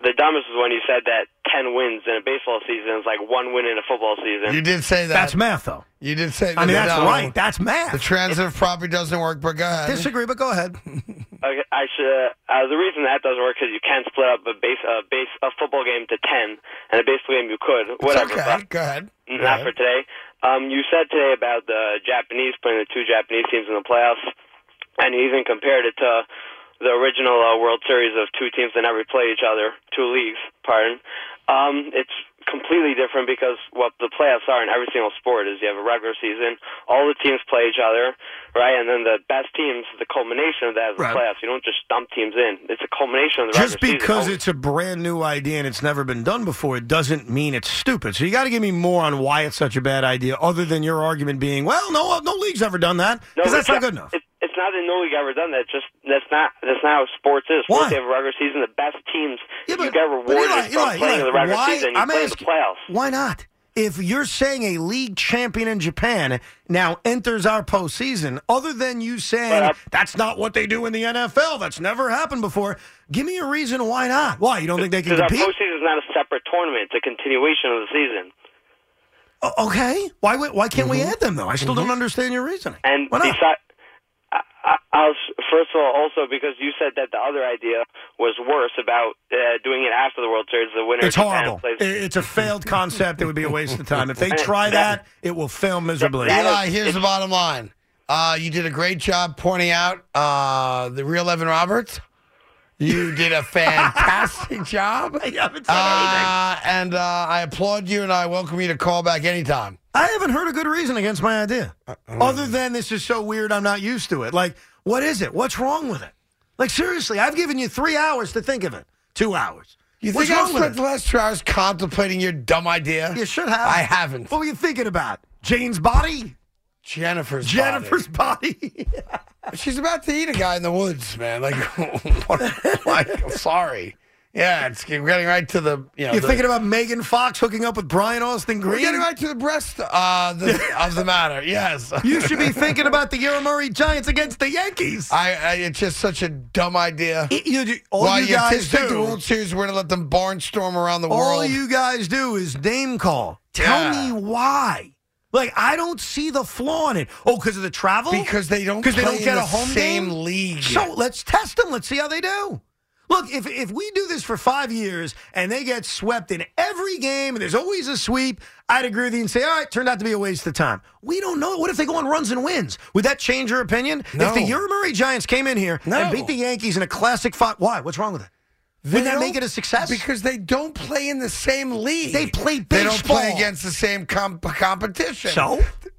the dumbest was when you said that ten wins in a baseball season is like one win in a football season. You did say that. That's math, though. You did say that. I mean, that's No. right. That's math. The transitive property doesn't work, but go ahead. Disagree, but go ahead. Okay, I should. Uh, the reason that doesn't work is you can't split up a base a base a football game to ten, and a baseball game you could. Whatever. It's okay. But Go ahead. Go not ahead. for today. Um, you said today about the Japanese playing the two Japanese teams in the playoffs, and you even compared it to the original uh, World Series of two teams that never play each other, two leagues. Pardon. Um, it's completely different because what the playoffs are in every single sport is you have a regular season, all the teams play each other, right? And then the best teams, the culmination of that is the Right. playoffs. You don't just dump teams in. It's a culmination of the Just regular because season. it's a brand new idea and it's never been done before, it doesn't mean it's stupid. So you got to give me more on why it's such a bad idea, other than your argument being, well, no, no league's ever done that, because No, that's it's not good enough. It, it's not that no league ever done that. It's just that's not that's not how sports is. Sports Why? they have a regular season. The best teams Yeah, you but- get but rewarded Eli, from Eli, playing Eli, in the regular why- season. You I'm play in the asking- playoffs. Why not? If you're saying a league champion in Japan now enters our postseason, other than you saying But, uh, that's not what they do in the N F L, that's never happened before, give me a reason why not. Why? You don't think they can Because our compete? postseason is not a separate tournament. It's a continuation of the season. O- Okay. Why why can't we Mm-hmm. add them, though? I still don't understand your reasoning. And Why not? besides, I, I, I was, first of all, also because you said that the other idea was worse about uh, doing it after the World Series. The winner It's of Japan horrible. plays. I- It's a failed concept. It would be a waste of time. If they try that, it will fail miserably. Eli, here's the bottom line. Uh, you did a great job pointing out uh, the real Evan Roberts. You did a fantastic job. I haven't said uh, and uh, I applaud you, and I welcome you to call back anytime. I haven't heard a good reason against my idea. Other than this is so weird, I'm not used to it. Like, what is it? What's wrong with it? Like, seriously, I've given you three hours to think of it. Two hours. You What's think I've wrong with spent it? the last two hours contemplating your dumb idea? You should have. I haven't. What were you thinking about? Jane's body? Jennifer's Jennifer's body. body. She's about to eat a guy in the woods, man. Like, what- like sorry. Yeah, it's we're getting right to the, you know. You're the, thinking about Megan Fox hooking up with Brian Austin We're Green? getting right to the breast uh, the, of the matter, yes. You should be thinking about the Ura Murray Giants against the Yankees. I, I It's just such a dumb idea. It- you do- all Well, you you guys think the do, World Series, we're going to let them barnstorm around the all world. you guys do is name call. Tell Yeah. me why. Like, I don't see the flaw in it. Oh, because of the travel? Because they don't Because they play don't get in a the home same game? league. So let's test them. Let's see how they do. Look, if if we do this for five years and they get swept in every game and there's always a sweep, I'd agree with you and say, all right, turned out to be a waste of time. We don't know. What if they go on runs and wins? Would that change your opinion? No. If the Ura Murray Giants came in here No. and beat the Yankees in a classic fight, why? What's wrong with it? They Would that don't- make it a success? Because they don't play in the same league. They play They don't play baseball. against the same comp- competition. So?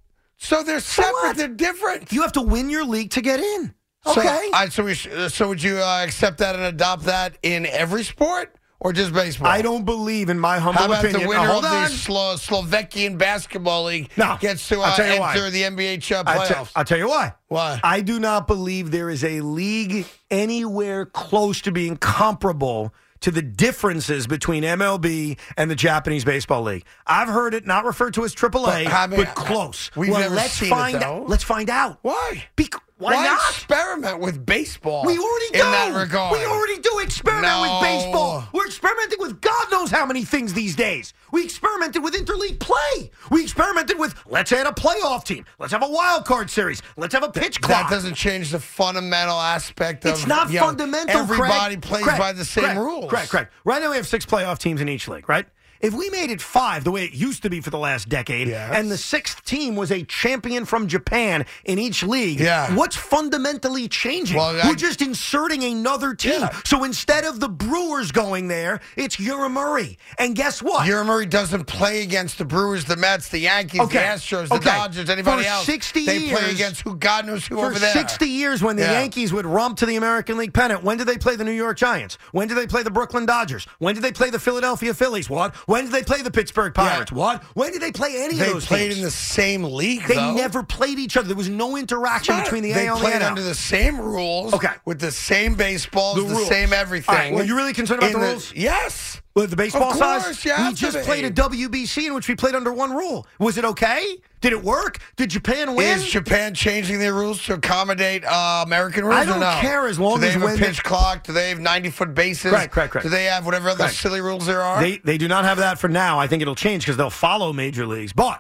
So they're So separate. what? They're different. You have to win your league to get in. So, Okay. I, so, we sh- uh, so would you uh, accept that and adopt that in every sport or just baseball? I don't believe, in my humble How about opinion. the winner Now, of hold the on. Slo- Slovakian basketball league No. gets to uh, I'll tell you enter why. the N B A ch- I'll, playoffs? tell, I'll tell you why. Why? I do not believe there is a league anywhere close to being comparable to the differences between M L B and the Japanese Baseball League. I've heard it not referred to as triple A, But, I mean, but close. we've well, never let's seen it, find though. out. Let's find out. Why? Bec- why, Why not? experiment with baseball? We already do. in that regard. We already do experiment No. with baseball. We're experimenting with God knows how many things these days. We experimented with interleague play. We experimented with let's add a playoff team. Let's have a wild card series. Let's have a pitch clock. That doesn't change the fundamental aspect of It's not you know, fundamental, everybody Craig. plays Craig, by the same Craig, rules. Correct, correct. Right now we have six playoff teams in each league, right? If we made it five, the way it used to be for the last decade, Yes. and the sixth team was a champion from Japan in each league, Yeah. what's fundamentally changing? Well, I- We're just inserting another team. Yeah. So instead of the Brewers going there, it's Ura Murray. And guess what? Ura Murray doesn't play against the Brewers, the Mets, the Yankees, Okay. the Astros, the Okay. Dodgers, anybody For else. sixty they play years- against who God knows who For over there. sixty years, when the Yeah. Yankees would romp to the American League pennant, when did they play the New York Giants? When did they play the Brooklyn Dodgers? When did they play the Philadelphia Phillies? What? When did they play the Pittsburgh Pirates? Yeah. What? When did they play any They of those played teams? in the same league, They though. never played each other. There was no interaction between the They A L and played the N L. under the same rules, Okay. with the same baseballs, The the, rules. same everything. All right, well, you really concerned about In the rules? Yes. With the baseball Of course, size, you have we to just be. played a W B C in which we played under one rule. Was it okay? Did it work? Did Japan win? Is Japan changing their rules to accommodate uh, American rules? I don't or no? care as long do they as have when a they- pitch clock? Do they have ninety-foot bases? Correct, correct, correct. Do they have whatever other Correct. silly rules there are? They they do not have that for now. I think it'll change because they'll follow major leagues. But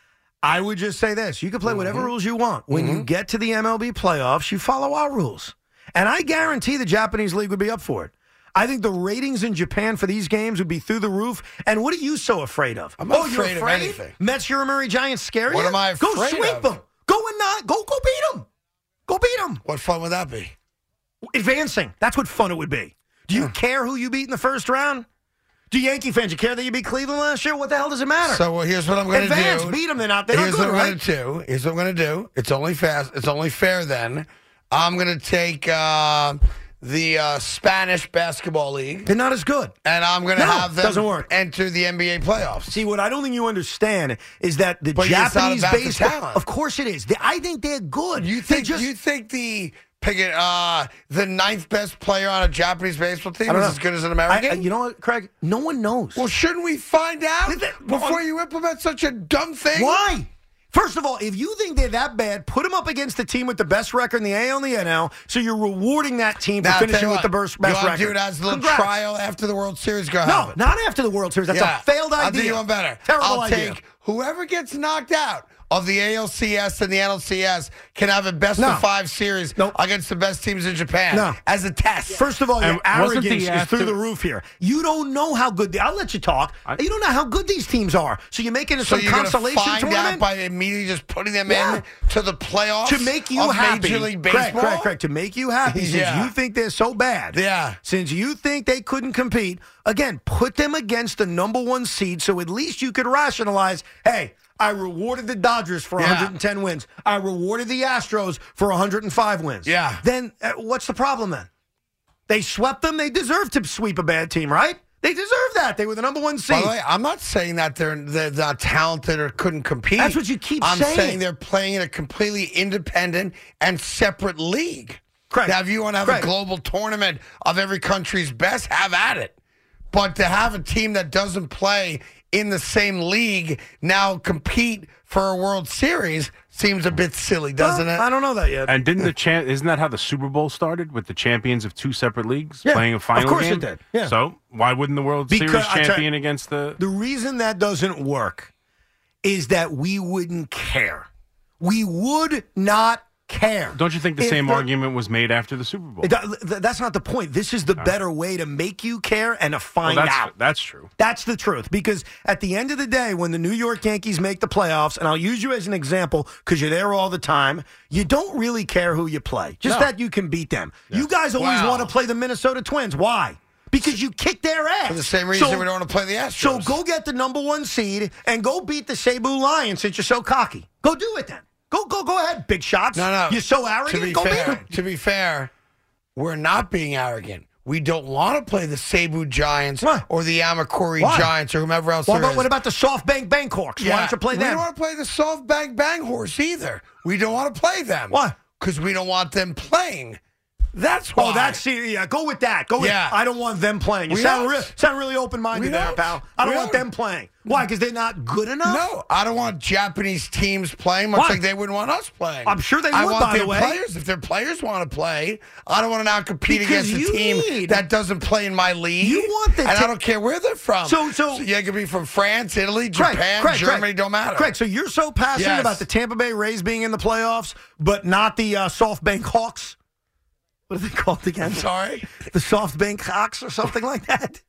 I would just say this: you can play whatever Mm-hmm. rules you want. When you get to the M L B playoffs, you follow our rules, and I guarantee the Japanese league would be up for it. I think the ratings in Japan for these games would be through the roof. And what are you so afraid of? I'm not oh, afraid you're of afraid? anything. Mets, Urimuri Giants scare What you? am I Go afraid sweep of? them. Go and not go. Go beat them. Go beat them. What fun would that be? Advancing. That's what fun it would be. Do you care who you beat in the first round? Do Yankee fans, you care that you beat Cleveland last year? What the hell does it matter? So well, here's what I'm going to do. Advance, beat them. They're not. They're Here's not good, what I'm right? going to do. Here's what I'm going to do. It's only fast. It's only fair then. I'm going to take uh, the uh, Spanish Basketball League. They're not as good. And I'm going to No, have them doesn't work. enter the N B A playoffs. See, what I don't think you understand is that the But it's not Japanese about the baseball. talent. Of course it is. They- I think they're good. You They think just, you think the pick it, uh, the ninth best player on a Japanese baseball team I don't is know. as good as an I- American? I- you know what, Craig? No one knows. well, shouldn't we find out Th- th- before you implement such a dumb thing? Why? First of all, if you think they're that bad, put them up against the team with the best record in the A L and the N L, so you're rewarding that team for Now, I'll tell finishing you with the what, best, best you wanna record. do it as a little Congrats. trial after the World Series? Go have No, it. not after the World Series. That's Yeah. a failed idea. I'll do you one better. Terrible I'll idea. take whoever gets knocked out of the A L C S and the N L C S can have a best No. of five series Nope. against the best teams in Japan No. as a test. First of all, your And wasn't arrogance the is after- through the roof here. You don't know how good. The, I'll let you talk. I- you don't know how good these teams are. So you're making it so some you're going to consolation find out tournament by immediately just putting them Yeah. in to the playoffs to make you of happy. Major League Craig, Baseball? Craig, Craig, to make you happy since Yeah. you think they're so bad. Yeah. Since you think they couldn't compete, again, put them against the number one seed so at least you could rationalize, hey, I rewarded the Dodgers for Yeah. one hundred ten wins. I rewarded the Astros for one hundred five wins. Yeah. Then uh, what's the problem then? They swept them. They deserve to sweep a bad team, right? They deserve that. They were the number one seed. By the way, I'm not saying that they're they're not talented or couldn't compete. That's what you keep I'm saying. saying they're playing in a completely independent and separate league. Correct. Now, if you want to have Correct. a global tournament of every country's best, have at it. But to have a team that doesn't play in the same league now compete for a World Series seems a bit silly, doesn't Well, it? I don't know that yet. And didn't the champ? Isn't that how the Super Bowl started with the champions of two separate leagues Yeah, playing a final of course game? it did. Yeah. So why wouldn't the World Because- Series I tell you- champion against the? The reason that doesn't work is that we wouldn't care. We would not care. Don't you think the If same the- argument was made after the Super Bowl? Th- th- That's not the point. This is the better way to make you care and to Well, find that's out. that's true. That's the truth. Because at the end of the day, when the New York Yankees make the playoffs, and I'll use you as an example because you're there all the time, you don't really care who you play. Just No. that you can beat them. You guys always Wow. want to play the Minnesota Twins. Why? Because you kick their ass. For the same reason So- we don't want to play the Astros. So go get the number one seed and go beat the Cebu Lions since you're so cocky. Go do it then. Go, go, go ahead, big shots. No, no. You're so arrogant. To be go beat fair, 'em. to be fair, we're not being arrogant. We don't want to play the Cebu Giants Why? or the Amakori Why? Giants or whomever else What there about, is. what about the SoftBank Bankhawks? Why don't you play we them? don't want to play the SoftBank Bang Horse either. We don't want to play them. Why? Because we don't want them playing. That's why. Oh, that's yeah. Go with that. Go with. Yeah. I don't want them playing. You We sound don't. real, sound really open minded We there, don't. pal. I don't We want don't. them playing. Why? Because they're not good enough. No, I don't want Japanese teams playing, much Why? like they wouldn't want us playing. I'm sure they I would, want by their the way. players. If their players want to play, I don't want to now compete Because against a you team need- that doesn't play in my league. You want the and te- I don't care where they're from. So- so- yeah, it could be from France, Italy, Craig, Japan, Craig, Germany. Craig. Don't matter. Craig, so you're so passionate Yes. about the Tampa Bay Rays being in the playoffs, but not the uh, SoftBank Hawks. What are they called again? I'm sorry. The SoftBank Hawks or something like that.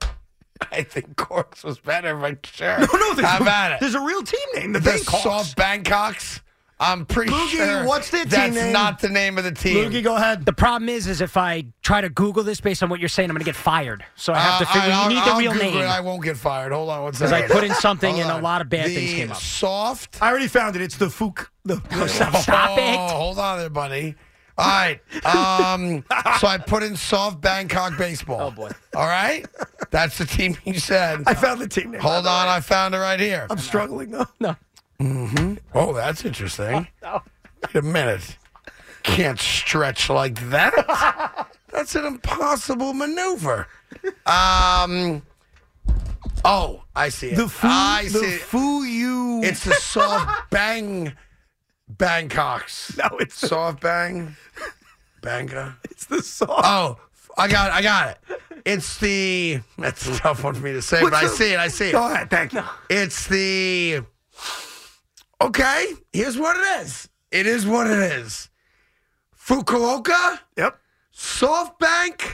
I think Corks was better, but sure. No, no, there's, How a, about it? there's a real team name, the, The Bankhawks. Soft Bangkoks. I'm pretty Loogie, sure what's their team that's name? not the name of the team. Loogie, go ahead. The problem is, is if I try to Google this based on what you're saying, I'm going to get fired. So I have to Uh, figure. I'll- You need the I'll real Google name. It. I won't get fired. Hold on one Because second. I put in something Hold and a on. lot of bad the things came up. Soft. I already found it. It's the Fook. The Stop oh, it. Hold on there, buddy. All right. Um, so I put in soft Bangkok baseball. Oh, boy. All right. That's the team you said. I found the team name. Hold on. I found it right here. I'm struggling though. No. Oh, that's interesting. Wait a minute. Can't stretch like that. That's an impossible maneuver. Um, Oh, I see it. The foo, I the see it. foo you. It's the soft bang Bangkoks. No, it's the- soft bang Banga. It's the soft. Oh, I got it. I got it. It's the. That's a tough one for me to say, What's but I the- see it. I see it. Go ahead. Thank you. It's the. Okay, here's what it is. It is what it is. Fukuoka. Yep. SoftBank.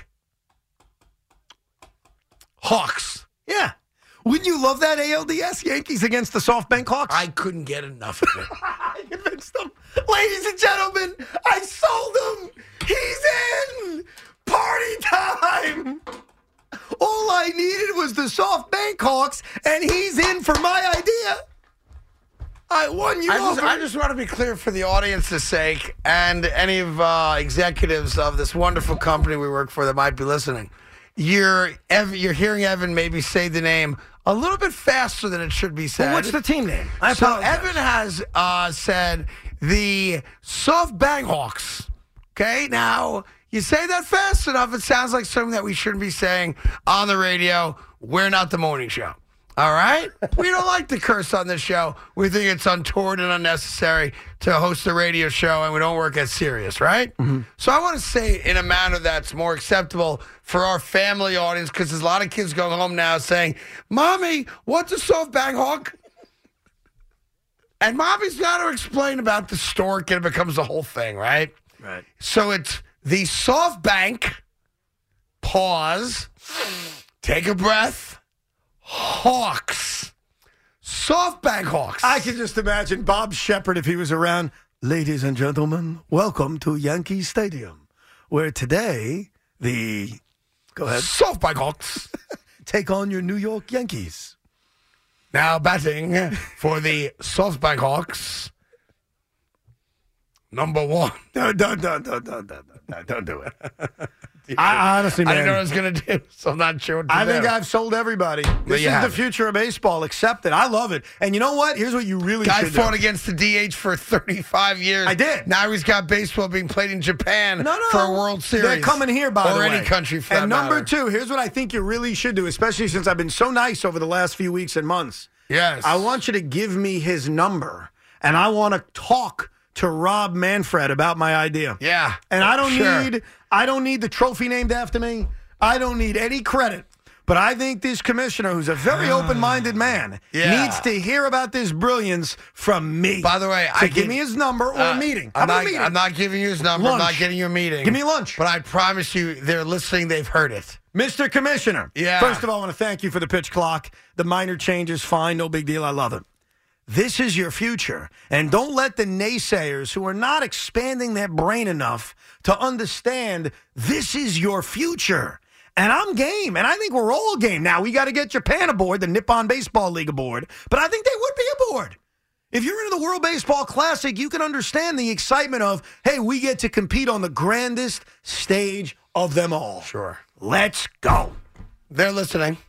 Hawks. Yeah. Wouldn't you love that A L D S Yankees against the SoftBank Hawks? I couldn't get enough of it. I convinced them. Ladies and gentlemen, I sold him. He's in. Party time. All I needed was the SoftBank Hawks, and he's in for my idea. I won you I just, over. I just want to be clear for the audience's sake and any of uh, executives of this wonderful company we work for that might be listening. You're Ev- you're hearing Evan maybe say the name a little bit faster than it should be said. Well, what's the team name? I so apologize. Evan has uh, said the SoftBank Hawks. Okay, now you say that fast enough, it sounds like something that we shouldn't be saying on the radio. We're not the morning show. All right? We don't like to curse on this show. We think it's untoward and unnecessary to host a radio show, and we don't work as serious, right? Mm-hmm. So I want to say it in a manner that's more acceptable for our family audience, because there's a lot of kids going home now saying, Mommy, what's a SoftBank Hawk? And Mommy's got to explain about the stork, and it becomes the whole thing, right? Right. So it's the SoftBank, pause, take a breath, Hawks. SoftBank Hawks. I can just imagine Bob Shepard if he was around. Ladies and gentlemen, welcome to Yankee Stadium, where today the go ahead SoftBank Hawks take on your New York Yankees. Now batting for the SoftBank Hawks, number one. No, don't, don't, don't, don't, don't, don't, don't do it. I honestly, man, I didn't know what I was going to do, so I'm not sure what to I do. think I've sold everybody. This is the future of baseball. Accept it. I love it. And you know what? Here's what you really Guy should fought do. against the D H for thirty-five years. I did. Now he's got baseball being played in Japan No, no. for a World Series. They're coming here, by or the way. Or any country for And that number matter. two, here's what I think you really should do, especially since I've been so nice over the last few weeks and months. Yes. I want you to give me his number, and I want to talk to Rob Manfred about my idea. Yeah. And I don't Sure. need I don't need the trophy named after me. I don't need any credit. But I think this commissioner, who's a very open-minded man, Yeah. needs to hear about this brilliance from me. By the way, so I give can- me his number or Uh, a meeting. How I'm about not, a meeting? I'm not giving you his number. I'm Lunch. not getting you a meeting. Give me lunch. But I promise you, they're listening. They've heard it. Mister Commissioner, Yeah. first of all, I want to thank you for the pitch clock. The minor changes, fine, no big deal. I love it. This is your future. And don't let the naysayers who are not expanding their brain enough to understand this is your future. And I'm game. And I think we're all game. Now, we got to get Japan aboard, the Nippon Baseball League aboard. But I think they would be aboard. If you're into the World Baseball Classic, you can understand the excitement of, hey, we get to compete on the grandest stage of them all. Sure. Let's go. They're listening.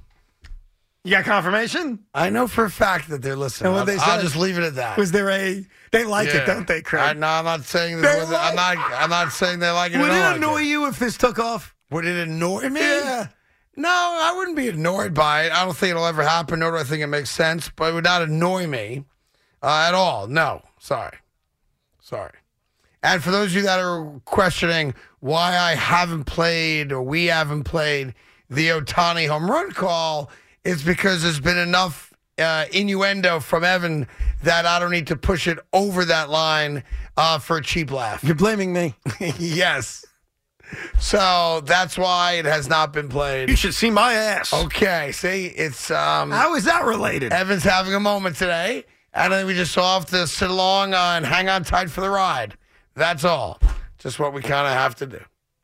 You got confirmation? I know for a fact that they're listening. And what I'll, they I'll said? just leave it at that. Was there a? They like Yeah. it, don't they, Craig? I, no, I'm not saying. They That, I'm like- not. I'm not saying they like it. Would or it don't annoy like you if this took off? Would it annoy me? Yeah. No, I wouldn't be annoyed by it. I don't think it'll ever happen, nor do I think it makes sense. But it would not annoy me uh, at all. No, sorry, sorry. And for those of you that are questioning why I haven't played or we haven't played the Ohtani home run call, it's because there's been enough uh, innuendo from Evan that I don't need to push it over that line uh, for a cheap laugh. You're blaming me. Yes. So that's why it has not been played. You should see my ass. Okay, see, it's um How is that related? Evan's having a moment today, and then we just all have to sit along uh, and hang on tight for the ride. That's all. Just what we kind of have to do.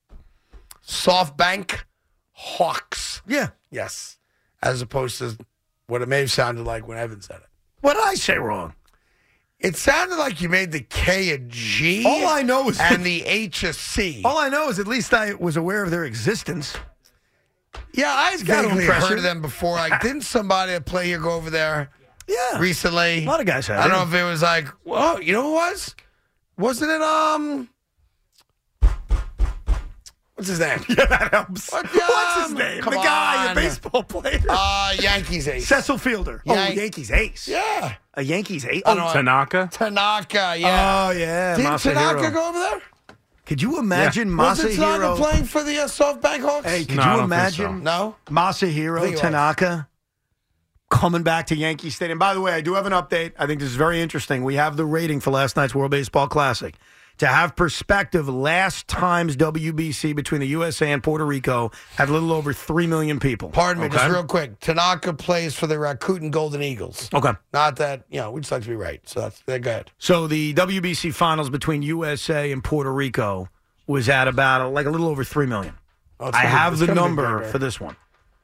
SoftBank Hawks. Yeah. Yes. As opposed to what it may have sounded like when Evan said it. What did I say wrong? It sounded like you made the K a G. All I know is and the H a C. All I know is at least I was aware of their existence. Yeah, I gotta vaguely impress heard you. of them before. Like, didn't somebody that play here go over there Yeah. recently? A lot of guys have. I don't know if it was like, well, you know who it was? Wasn't it, um, What's his name? Yeah, that helps. What, What's his um, name? come the guy, on. the baseball player. Uh, Yankees ace. Cecil Fielder. Yan- oh, Yankees ace. Yeah. A Yankees ace. I Oh, don't know. Tanaka. Tanaka, yeah. Oh, yeah. Didn't Tanaka Masahiro. go over there? Could you imagine Wasn't Tanaka Masahiro? playing for the uh, SoftBank Hawks? Hey, could No, I you don't think imagine No? I think Masahiro it was. Tanaka coming back to Yankee Stadium? By the way, I do have an update. I think this is very interesting. We have the rating for last night's World Baseball Classic. To have perspective, last time's W B C between the U S A and Puerto Rico had a little over three million people. Pardon me, Okay? just real quick. Tanaka plays for the Rakuten Golden Eagles. Okay. Not that, you know, we just like to be right. So that's, they're good. So the W B C finals between U S A and Puerto Rico was at about a, like a little over three million. Oh, it's I gonna be- have it's the gonna be number bigger. for this one.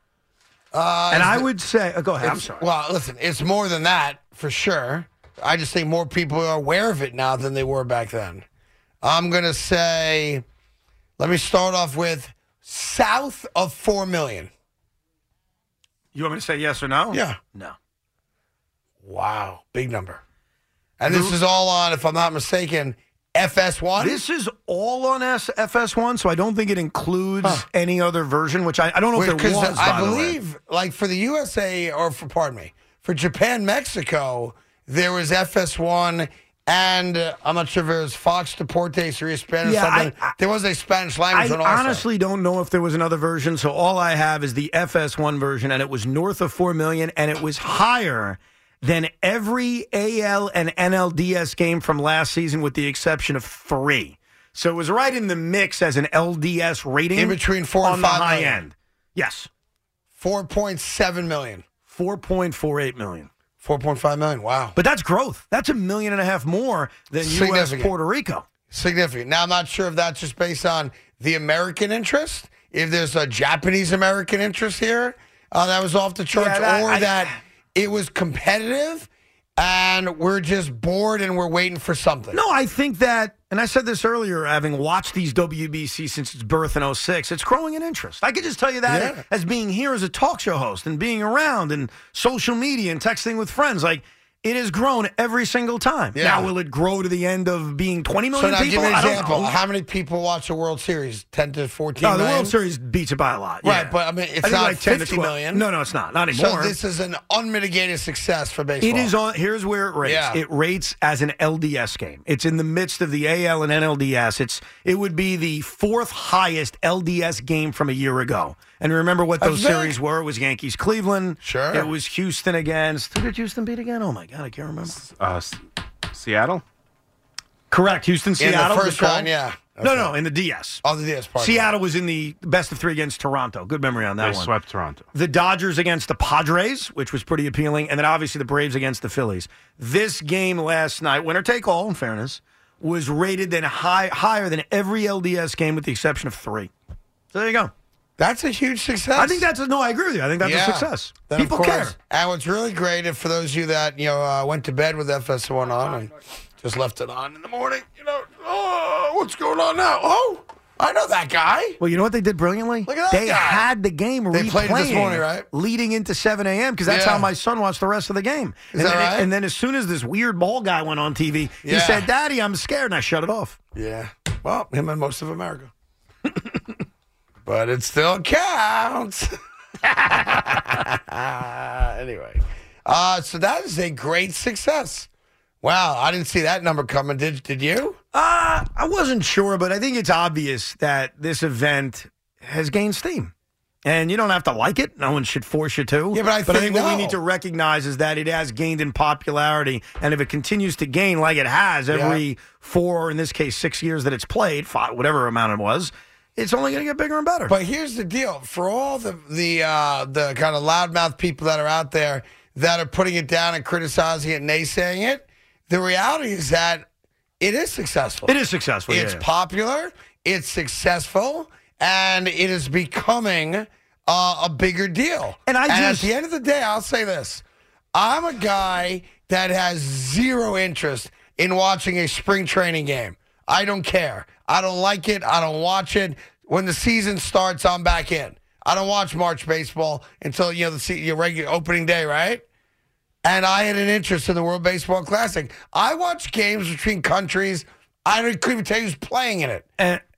Uh, And is I the- would say, oh, go ahead. I'm it's- sorry. Well, listen, it's more than that for sure. I just think more people are aware of it now than they were back then. I'm going to say, let me start off with south of four million. You want me to say yes or no? Yeah. No. Wow. Big number. And this is all on, if I'm not mistaken, F S one? This is all on S- F S one, so I don't think it includes any other version, which I, I don't know if there Because was, I by the way. believe, like for the U S A, or for, pardon me, for Japan, Mexico, there was F S one, and uh, I'm not sure if it was Fox Deportes or Spanish Yeah, or something. I- I- there was a Spanish language I one also. honestly don't know if there was another version, so all I have is the F S one version, and it was north of four million, and it was higher than every A L and N L D S game from last season, with the exception of three. So it was right in the mix as an L D S rating. In between four on and the five high million. end. Yes. four point seven million. four point four eight million. four point five million. Wow. But that's growth. That's a million and a half more than U S Significant. Puerto Rico. Significant. Now, I'm not sure if that's just based on the American interest, if there's a Japanese American interest here uh, that was off the charts, Yeah, that- or I- that it was competitive and we're just bored and we're waiting for something. No, I think that, and I said this earlier, having watched these W B C since its birth in oh six, it's growing in interest. I could just tell you that Yeah. as being here as a talk show host and being around and social media and texting with friends. Like, it has grown every single time. Yeah. Now, will it grow to the end of being twenty So million now people? give me an I don't example. know. How many people watch the World Series? ten to fourteen No, the million? World Series beats it by a lot. Right, yeah. but I mean, it's I think not like ten to fifty twelve million. No, no, it's not. Not So anymore. this is an unmitigated success for baseball. It is on. Here's where it rates. Yeah. It rates as an L D S game. It's in the midst of the A L and N L D S. It's it would be the fourth highest L D S game from a year ago. And remember what those That's big. series were? It was Yankees Cleveland. Sure. It was Houston against. Who did Houston beat again? Oh my God, I can't remember. Uh, S- Seattle? Correct, Houston, in Seattle. the first good call. round, yeah. No, Okay. no, in the D S. Oh, the D S part. Seattle was in the best of three against Toronto. Good memory on that They one. swept Toronto. The Dodgers against the Padres, which was pretty appealing, and then obviously the Braves against the Phillies. This game last night, winner take all, in fairness, was rated than high, higher than every L D S game with the exception of three. So there you go. That's a huge success. I think that's a, no, I agree with you. I think that's Yeah. a success. Then, of People care. course, And what's really great, if for those of you that you know uh, went to bed with F S one on and just left it on in the morning, you know, oh, what's going on now? Oh, I know that guy. Well, you know what they did brilliantly? Look at that They guy. had the game They played it this replaying morning, right? leading into seven a.m. because that's Yeah. how my son watched the rest of the game. Is and, that then, right? and then as soon as this weird ball guy went on T V, he Yeah. said, Daddy, I'm scared, and I shut it off. Yeah. Well, him and most of America. But it still counts. Anyway, uh, so that is a great success. Wow, I didn't see that number coming. Did did you? Uh, I wasn't sure, but I think it's obvious that this event has gained steam. And you don't have to like it. No one should force you to. Yeah, but I think what we no. need to recognize is that it has gained in popularity. And if it continues to gain like it has every Yeah. four, or in this case, six years that it's played, five, whatever amount it was, it's only going to get bigger and better. But here's the deal: for all the the uh, the kind of loudmouth people that are out there that are putting it down and criticizing it, and naysaying it, the reality is that it is successful. It is successful. It's yeah. popular. It's successful, and it is becoming uh, a bigger deal. And I just- at the end of the day, I'll say this: I'm a guy that has zero interest in watching a spring training game. I don't care. I don't like it. I don't watch it. When the season starts, I'm back in. I don't watch March baseball until you know the se- your regular opening day, right? And I had an interest in the World Baseball Classic. I watch games between countries. I don't- couldn't even tell you who's playing in it. And,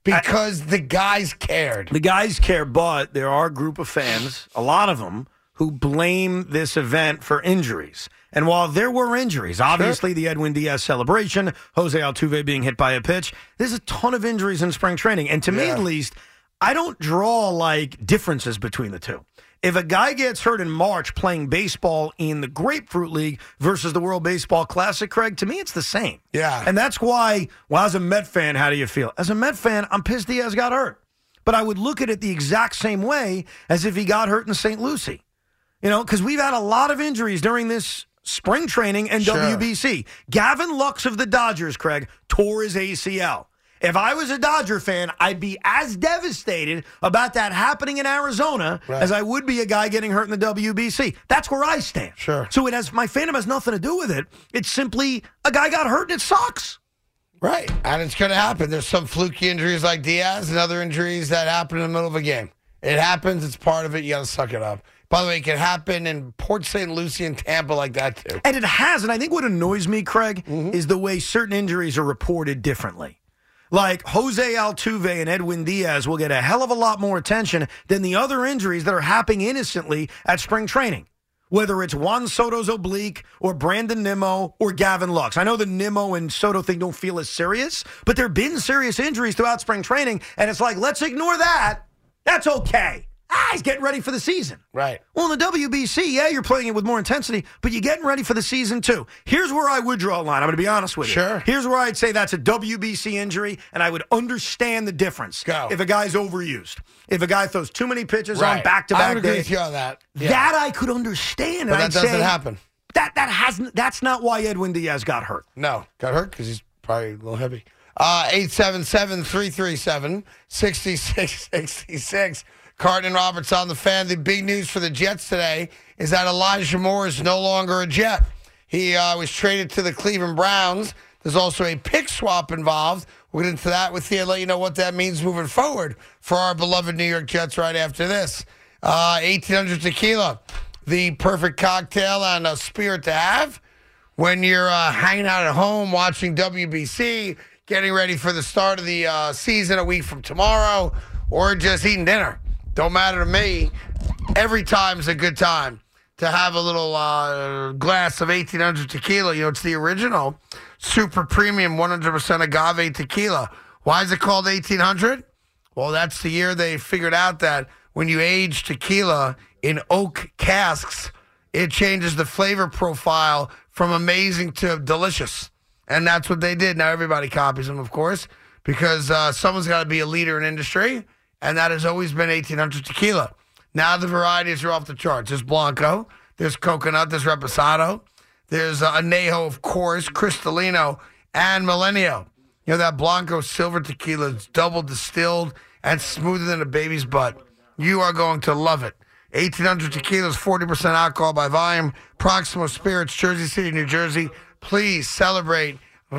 because the guys cared. The guys care, but there are a group of fans, a lot of them, who blame this event for injuries. And while there were injuries, obviously sure. the Edwin Diaz celebration, Jose Altuve being hit by a pitch, there's a ton of injuries in spring training. And to yeah. me, at least, I don't draw, like, differences between the two. If a guy gets hurt in March playing baseball in the Grapefruit League versus the World Baseball Classic, Craig, to me it's the same. Yeah. And that's why, well, as a Met fan, how do you feel? As a Met fan, I'm pissed Diaz got hurt. But I would look at it the exact same way as if he got hurt in Saint Lucie. You know, because we've had a lot of injuries during this spring training and sure. W B C. Gavin Lux of the Dodgers, Craig, tore his A C L. If I was a Dodger fan, I'd be as devastated about that happening in Arizona right. as I would be a guy getting hurt in the W B C. That's where I stand. Sure. So it has my fandom has nothing to do with it. It's simply a guy got hurt and it sucks. Right. And it's going to happen. There's some fluky injuries like Diaz and other injuries that happen in the middle of a game. It happens. It's part of it. You got to suck it up. By the way, it can happen in Port Saint Lucie and Tampa like that, too. And it has. And I think what annoys me, Craig, mm-hmm. is the way certain injuries are reported differently. Like Jose Altuve and Edwin Diaz will get a hell of a lot more attention than the other injuries that are happening innocently at spring training. Whether it's Juan Soto's oblique or Brandon Nimmo or Gavin Lux. I know the Nimmo and Soto thing don't feel as serious, but there have been serious injuries throughout spring training, and it's like, let's ignore that. That's okay. Ah, he's getting ready for the season. Right. Well, in the W B C, yeah, you're playing it with more intensity, but you're getting ready for the season, too. Here's where I would draw a line. I'm going to be honest with you. Sure. Here's where I'd say that's a W B C injury, and I would understand the difference. Go. If a guy's overused. If a guy throws too many pitches right. on back-to-back I would agree days. with you on that. Yeah. That I could understand. But and that I'd doesn't say, happen. That, that hasn't, that's not why Edwin Diaz got hurt. No. Got hurt because he's probably a little heavy. Uh, eight seven seven, three three seven, six six six six. Carton and Roberts on the Fan. The big news for the Jets today is that Elijah Moore is no longer a Jet. He uh, was traded to the Cleveland Browns. There's also a pick swap involved. We'll get into that with you and let you know what that means moving forward for our beloved New York Jets right after this. Uh, eighteen hundred Tequila, the perfect cocktail and a spirit to have when you're uh, hanging out at home watching W B C, getting ready for the start of the uh, season a week from tomorrow, or just eating dinner. Don't matter to me. Every time's a good time to have a little uh, glass of eighteen hundred tequila. You know, it's the original super premium one hundred percent agave tequila. Why is it called eighteen hundred? Well, that's the year they figured out that when you age tequila in oak casks, it changes the flavor profile from amazing to delicious. And that's what they did. Now everybody copies them, of course, because uh, someone's got to be a leader in industry. And that has always been eighteen hundred tequila. Now the varieties are off the charts. There's Blanco, there's Coconut, there's Reposado, there's uh, Añejo, of course, Cristalino, and Millennial. You know, that Blanco silver tequila is double distilled and smoother than a baby's butt. You are going to love it. eighteen hundred tequila is forty percent alcohol by volume. Proximo Spirits, Jersey City, New Jersey. Please celebrate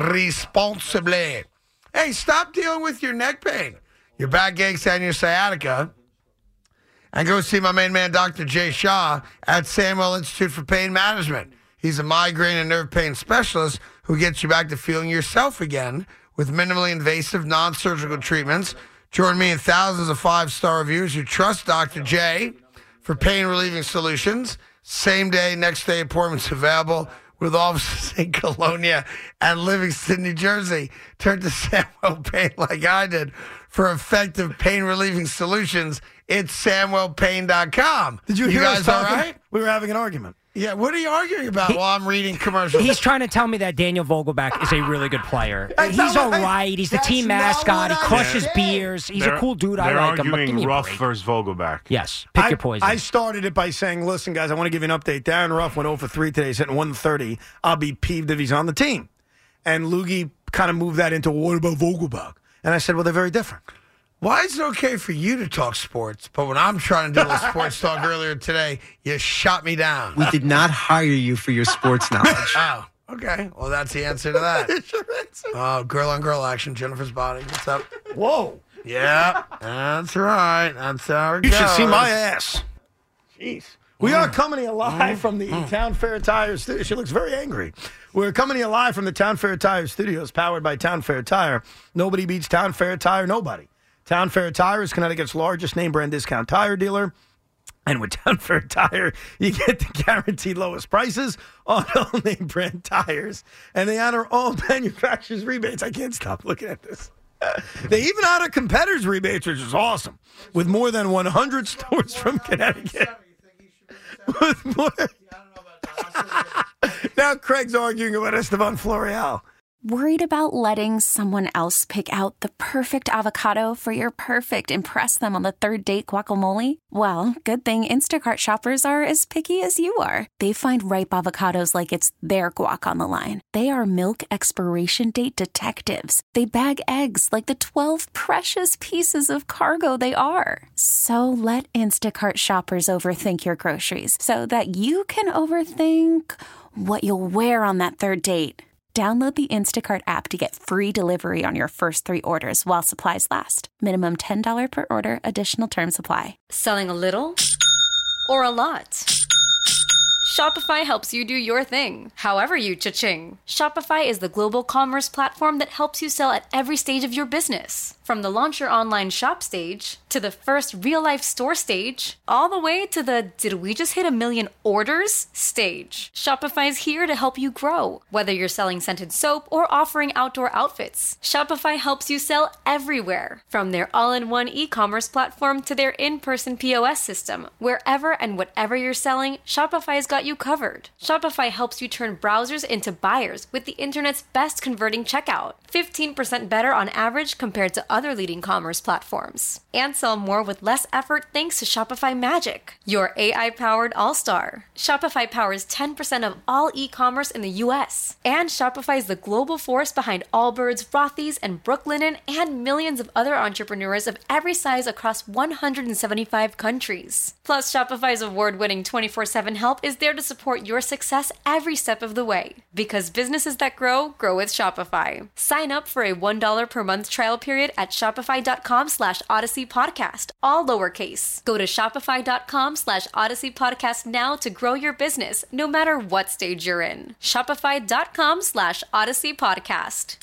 responsibly. Hey, stop dealing with your neck pain, your back aches, and your sciatica, and go see my main man, Doctor Jay Shah, at Samuel Institute for Pain Management. He's a migraine and nerve pain specialist who gets you back to feeling yourself again with minimally invasive, non-surgical treatments. Join me in thousands of five-star reviews who trust Doctor J for pain-relieving solutions. Same-day, next-day appointments available with offices in Colonia and Livingston, New Jersey. Turn to Samuel Pain like I did for effective pain-relieving solutions. It's samuel pain dot com. Did you, you hear guys us talking? all right? We were having an argument. Yeah, what are you arguing about He- while I'm reading commercials? He's trying to tell me that Daniel Vogelback is a really good player. That's He's not all what I- right. He's the that's team not mascot. He what I crushes said. beers. He's They're- a cool dude. I They're like him. But give arguing me a Ruff break. versus Vogelback. Yes, pick I, your poison. I started it by saying, listen, guys, I want to give you an update. Darren Ruff went oh for three today. He's hitting one thirty. I'll be peeved if he's on the team. And Loogie kind of moved that into, what about Vogelbach? And I said, well, they're very different. Why is it okay for you to talk sports, but when I'm trying to do a sports talk earlier today, you shot me down? We did not hire you for your sports knowledge. Oh, okay. Well, that's the answer to that. Oh, girl on girl action, Jennifer's body. What's up? Whoa. Yeah, that's right. That's how it You goes. should see my ass. Jeez. We are coming to you live from the Town Fair Tire Studio. She looks very angry. We're coming to you live from the Town Fair Tire Studios, powered by Town Fair Tire. Nobody beats Town Fair Tire, nobody. Town Fair Tire is Connecticut's largest name brand discount tire dealer. And with Town Fair Tire, you get the guaranteed lowest prices on all name brand tires. And they honor all manufacturers' rebates. I can't stop looking at this. They even honor competitors' rebates, which is awesome. With more than one hundred stores from Connecticut. With more... Now Craig's arguing about Esteban Floreal. Worried about letting someone else pick out the perfect avocado for your perfect impress them on the third date guacamole? Well, good thing Instacart shoppers are as picky as you are. They find ripe avocados like it's their guac on the line. They are milk expiration date detectives. They bag eggs like the twelve precious pieces of cargo they are. So let Instacart shoppers overthink your groceries so that you can overthink what you'll wear on that third date. Download the Instacart app to get free delivery on your first three orders while supplies last. Minimum ten dollars per order. Additional terms apply. Selling a little or a lot? Shopify helps you do your thing, however you cha-ching. Shopify is the global commerce platform that helps you sell at every stage of your business. From the launch your online shop stage, to the first real-life store stage, all the way to the did we just hit a million orders stage. Shopify is here to help you grow. Whether you're selling scented soap or offering outdoor outfits, Shopify helps you sell everywhere. From their all-in-one e-commerce platform to their in-person P O S system, wherever and whatever you're selling, Shopify's got you covered. Shopify helps you turn browsers into buyers with the internet's best converting checkout. fifteen percent better on average compared to other leading commerce platforms. And sell more with less effort thanks to Shopify Magic, your A I-powered all-star. Shopify powers ten percent of all e-commerce in the U S. And Shopify is the global force behind Allbirds, Rothy's, and Brooklinen, and millions of other entrepreneurs of every size across one hundred seventy-five countries. Plus, Shopify's award-winning twenty-four seven help is there to support your success every step of the way. Because businesses that grow, grow with Shopify. Sign up for a one dollar per month trial period at shopify.com slash Odyssey Podcast, all lowercase. Go to shopify.com slash Odyssey Podcast now to grow your business, no matter what stage you're in. Shopify.com slash Odyssey Podcast.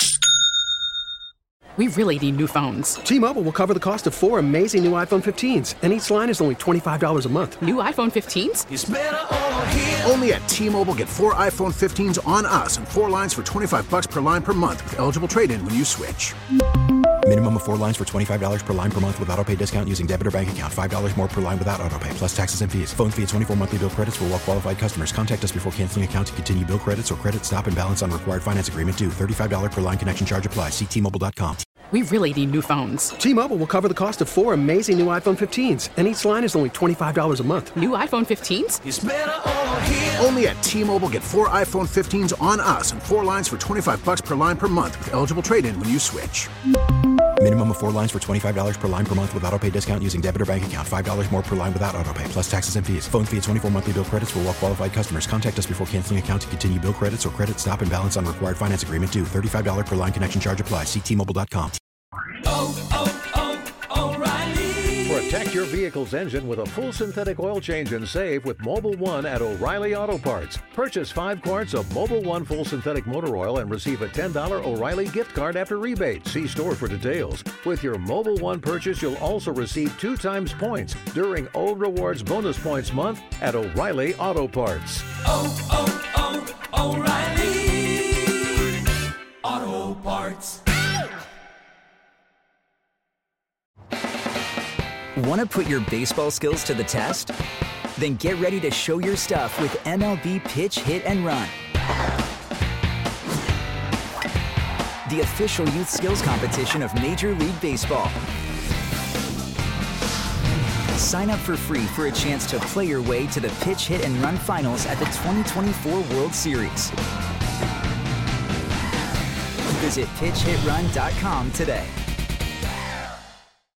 We really need new phones. T-Mobile will cover the cost of four amazing new iPhone fifteens, and each line is only twenty-five dollars a month. New iPhone fifteens? It's better over here. Only at T-Mobile, get four iPhone fifteens on us and four lines for twenty-five bucks per line per month with eligible trade-in when you switch. Minimum of four lines for twenty-five dollars per line per month with autopay discount using debit or bank account. five dollars more per line without autopay, plus taxes and fees. Phone fee at twenty-four monthly bill credits for well-qualified customers. Contact us before canceling account to continue bill credits or credit stop and balance on required finance agreement due. thirty-five dollars per line connection charge applies. See T Mobile dot com. We really need new phones. T-Mobile will cover the cost of four amazing new iPhone fifteens, and each line is only twenty-five dollars a month. New iPhone fifteens? It's better over here. Only at T-Mobile, get four iPhone fifteens on us and four lines for twenty-five bucks per line per month with eligible trade-in when you switch. Minimum of four lines for twenty-five dollars per line per month with autopay discount using debit or bank account. five dollars more per line without autopay, plus taxes and fees. Phone fee at twenty-four monthly bill credits for well-qualified customers. Contact us before canceling account to continue bill credits or credit stop and balance on required finance agreement due. thirty-five dollars per line connection charge applies. See T Mobile dot com. Oh, oh, oh, O'Reilly. Protect your vehicle's engine with a full synthetic oil change and save with Mobil one at O'Reilly Auto Parts. Purchase five quarts of Mobil one full synthetic motor oil and receive a ten dollars O'Reilly gift card after rebate. See store for details. With your Mobil one purchase, you'll also receive two times points during O Rewards Bonus Points Month at O'Reilly Auto Parts. Oh, oh, oh, O'Reilly Auto Parts. Want to put your baseball skills to the test? Then get ready to show your stuff with M L B Pitch, Hit, and Run. The official youth skills competition of Major League Baseball. Sign up for free for a chance to play your way to the Pitch, Hit, and Run finals at the twenty twenty-four World Series. Visit pitch hit run dot com today.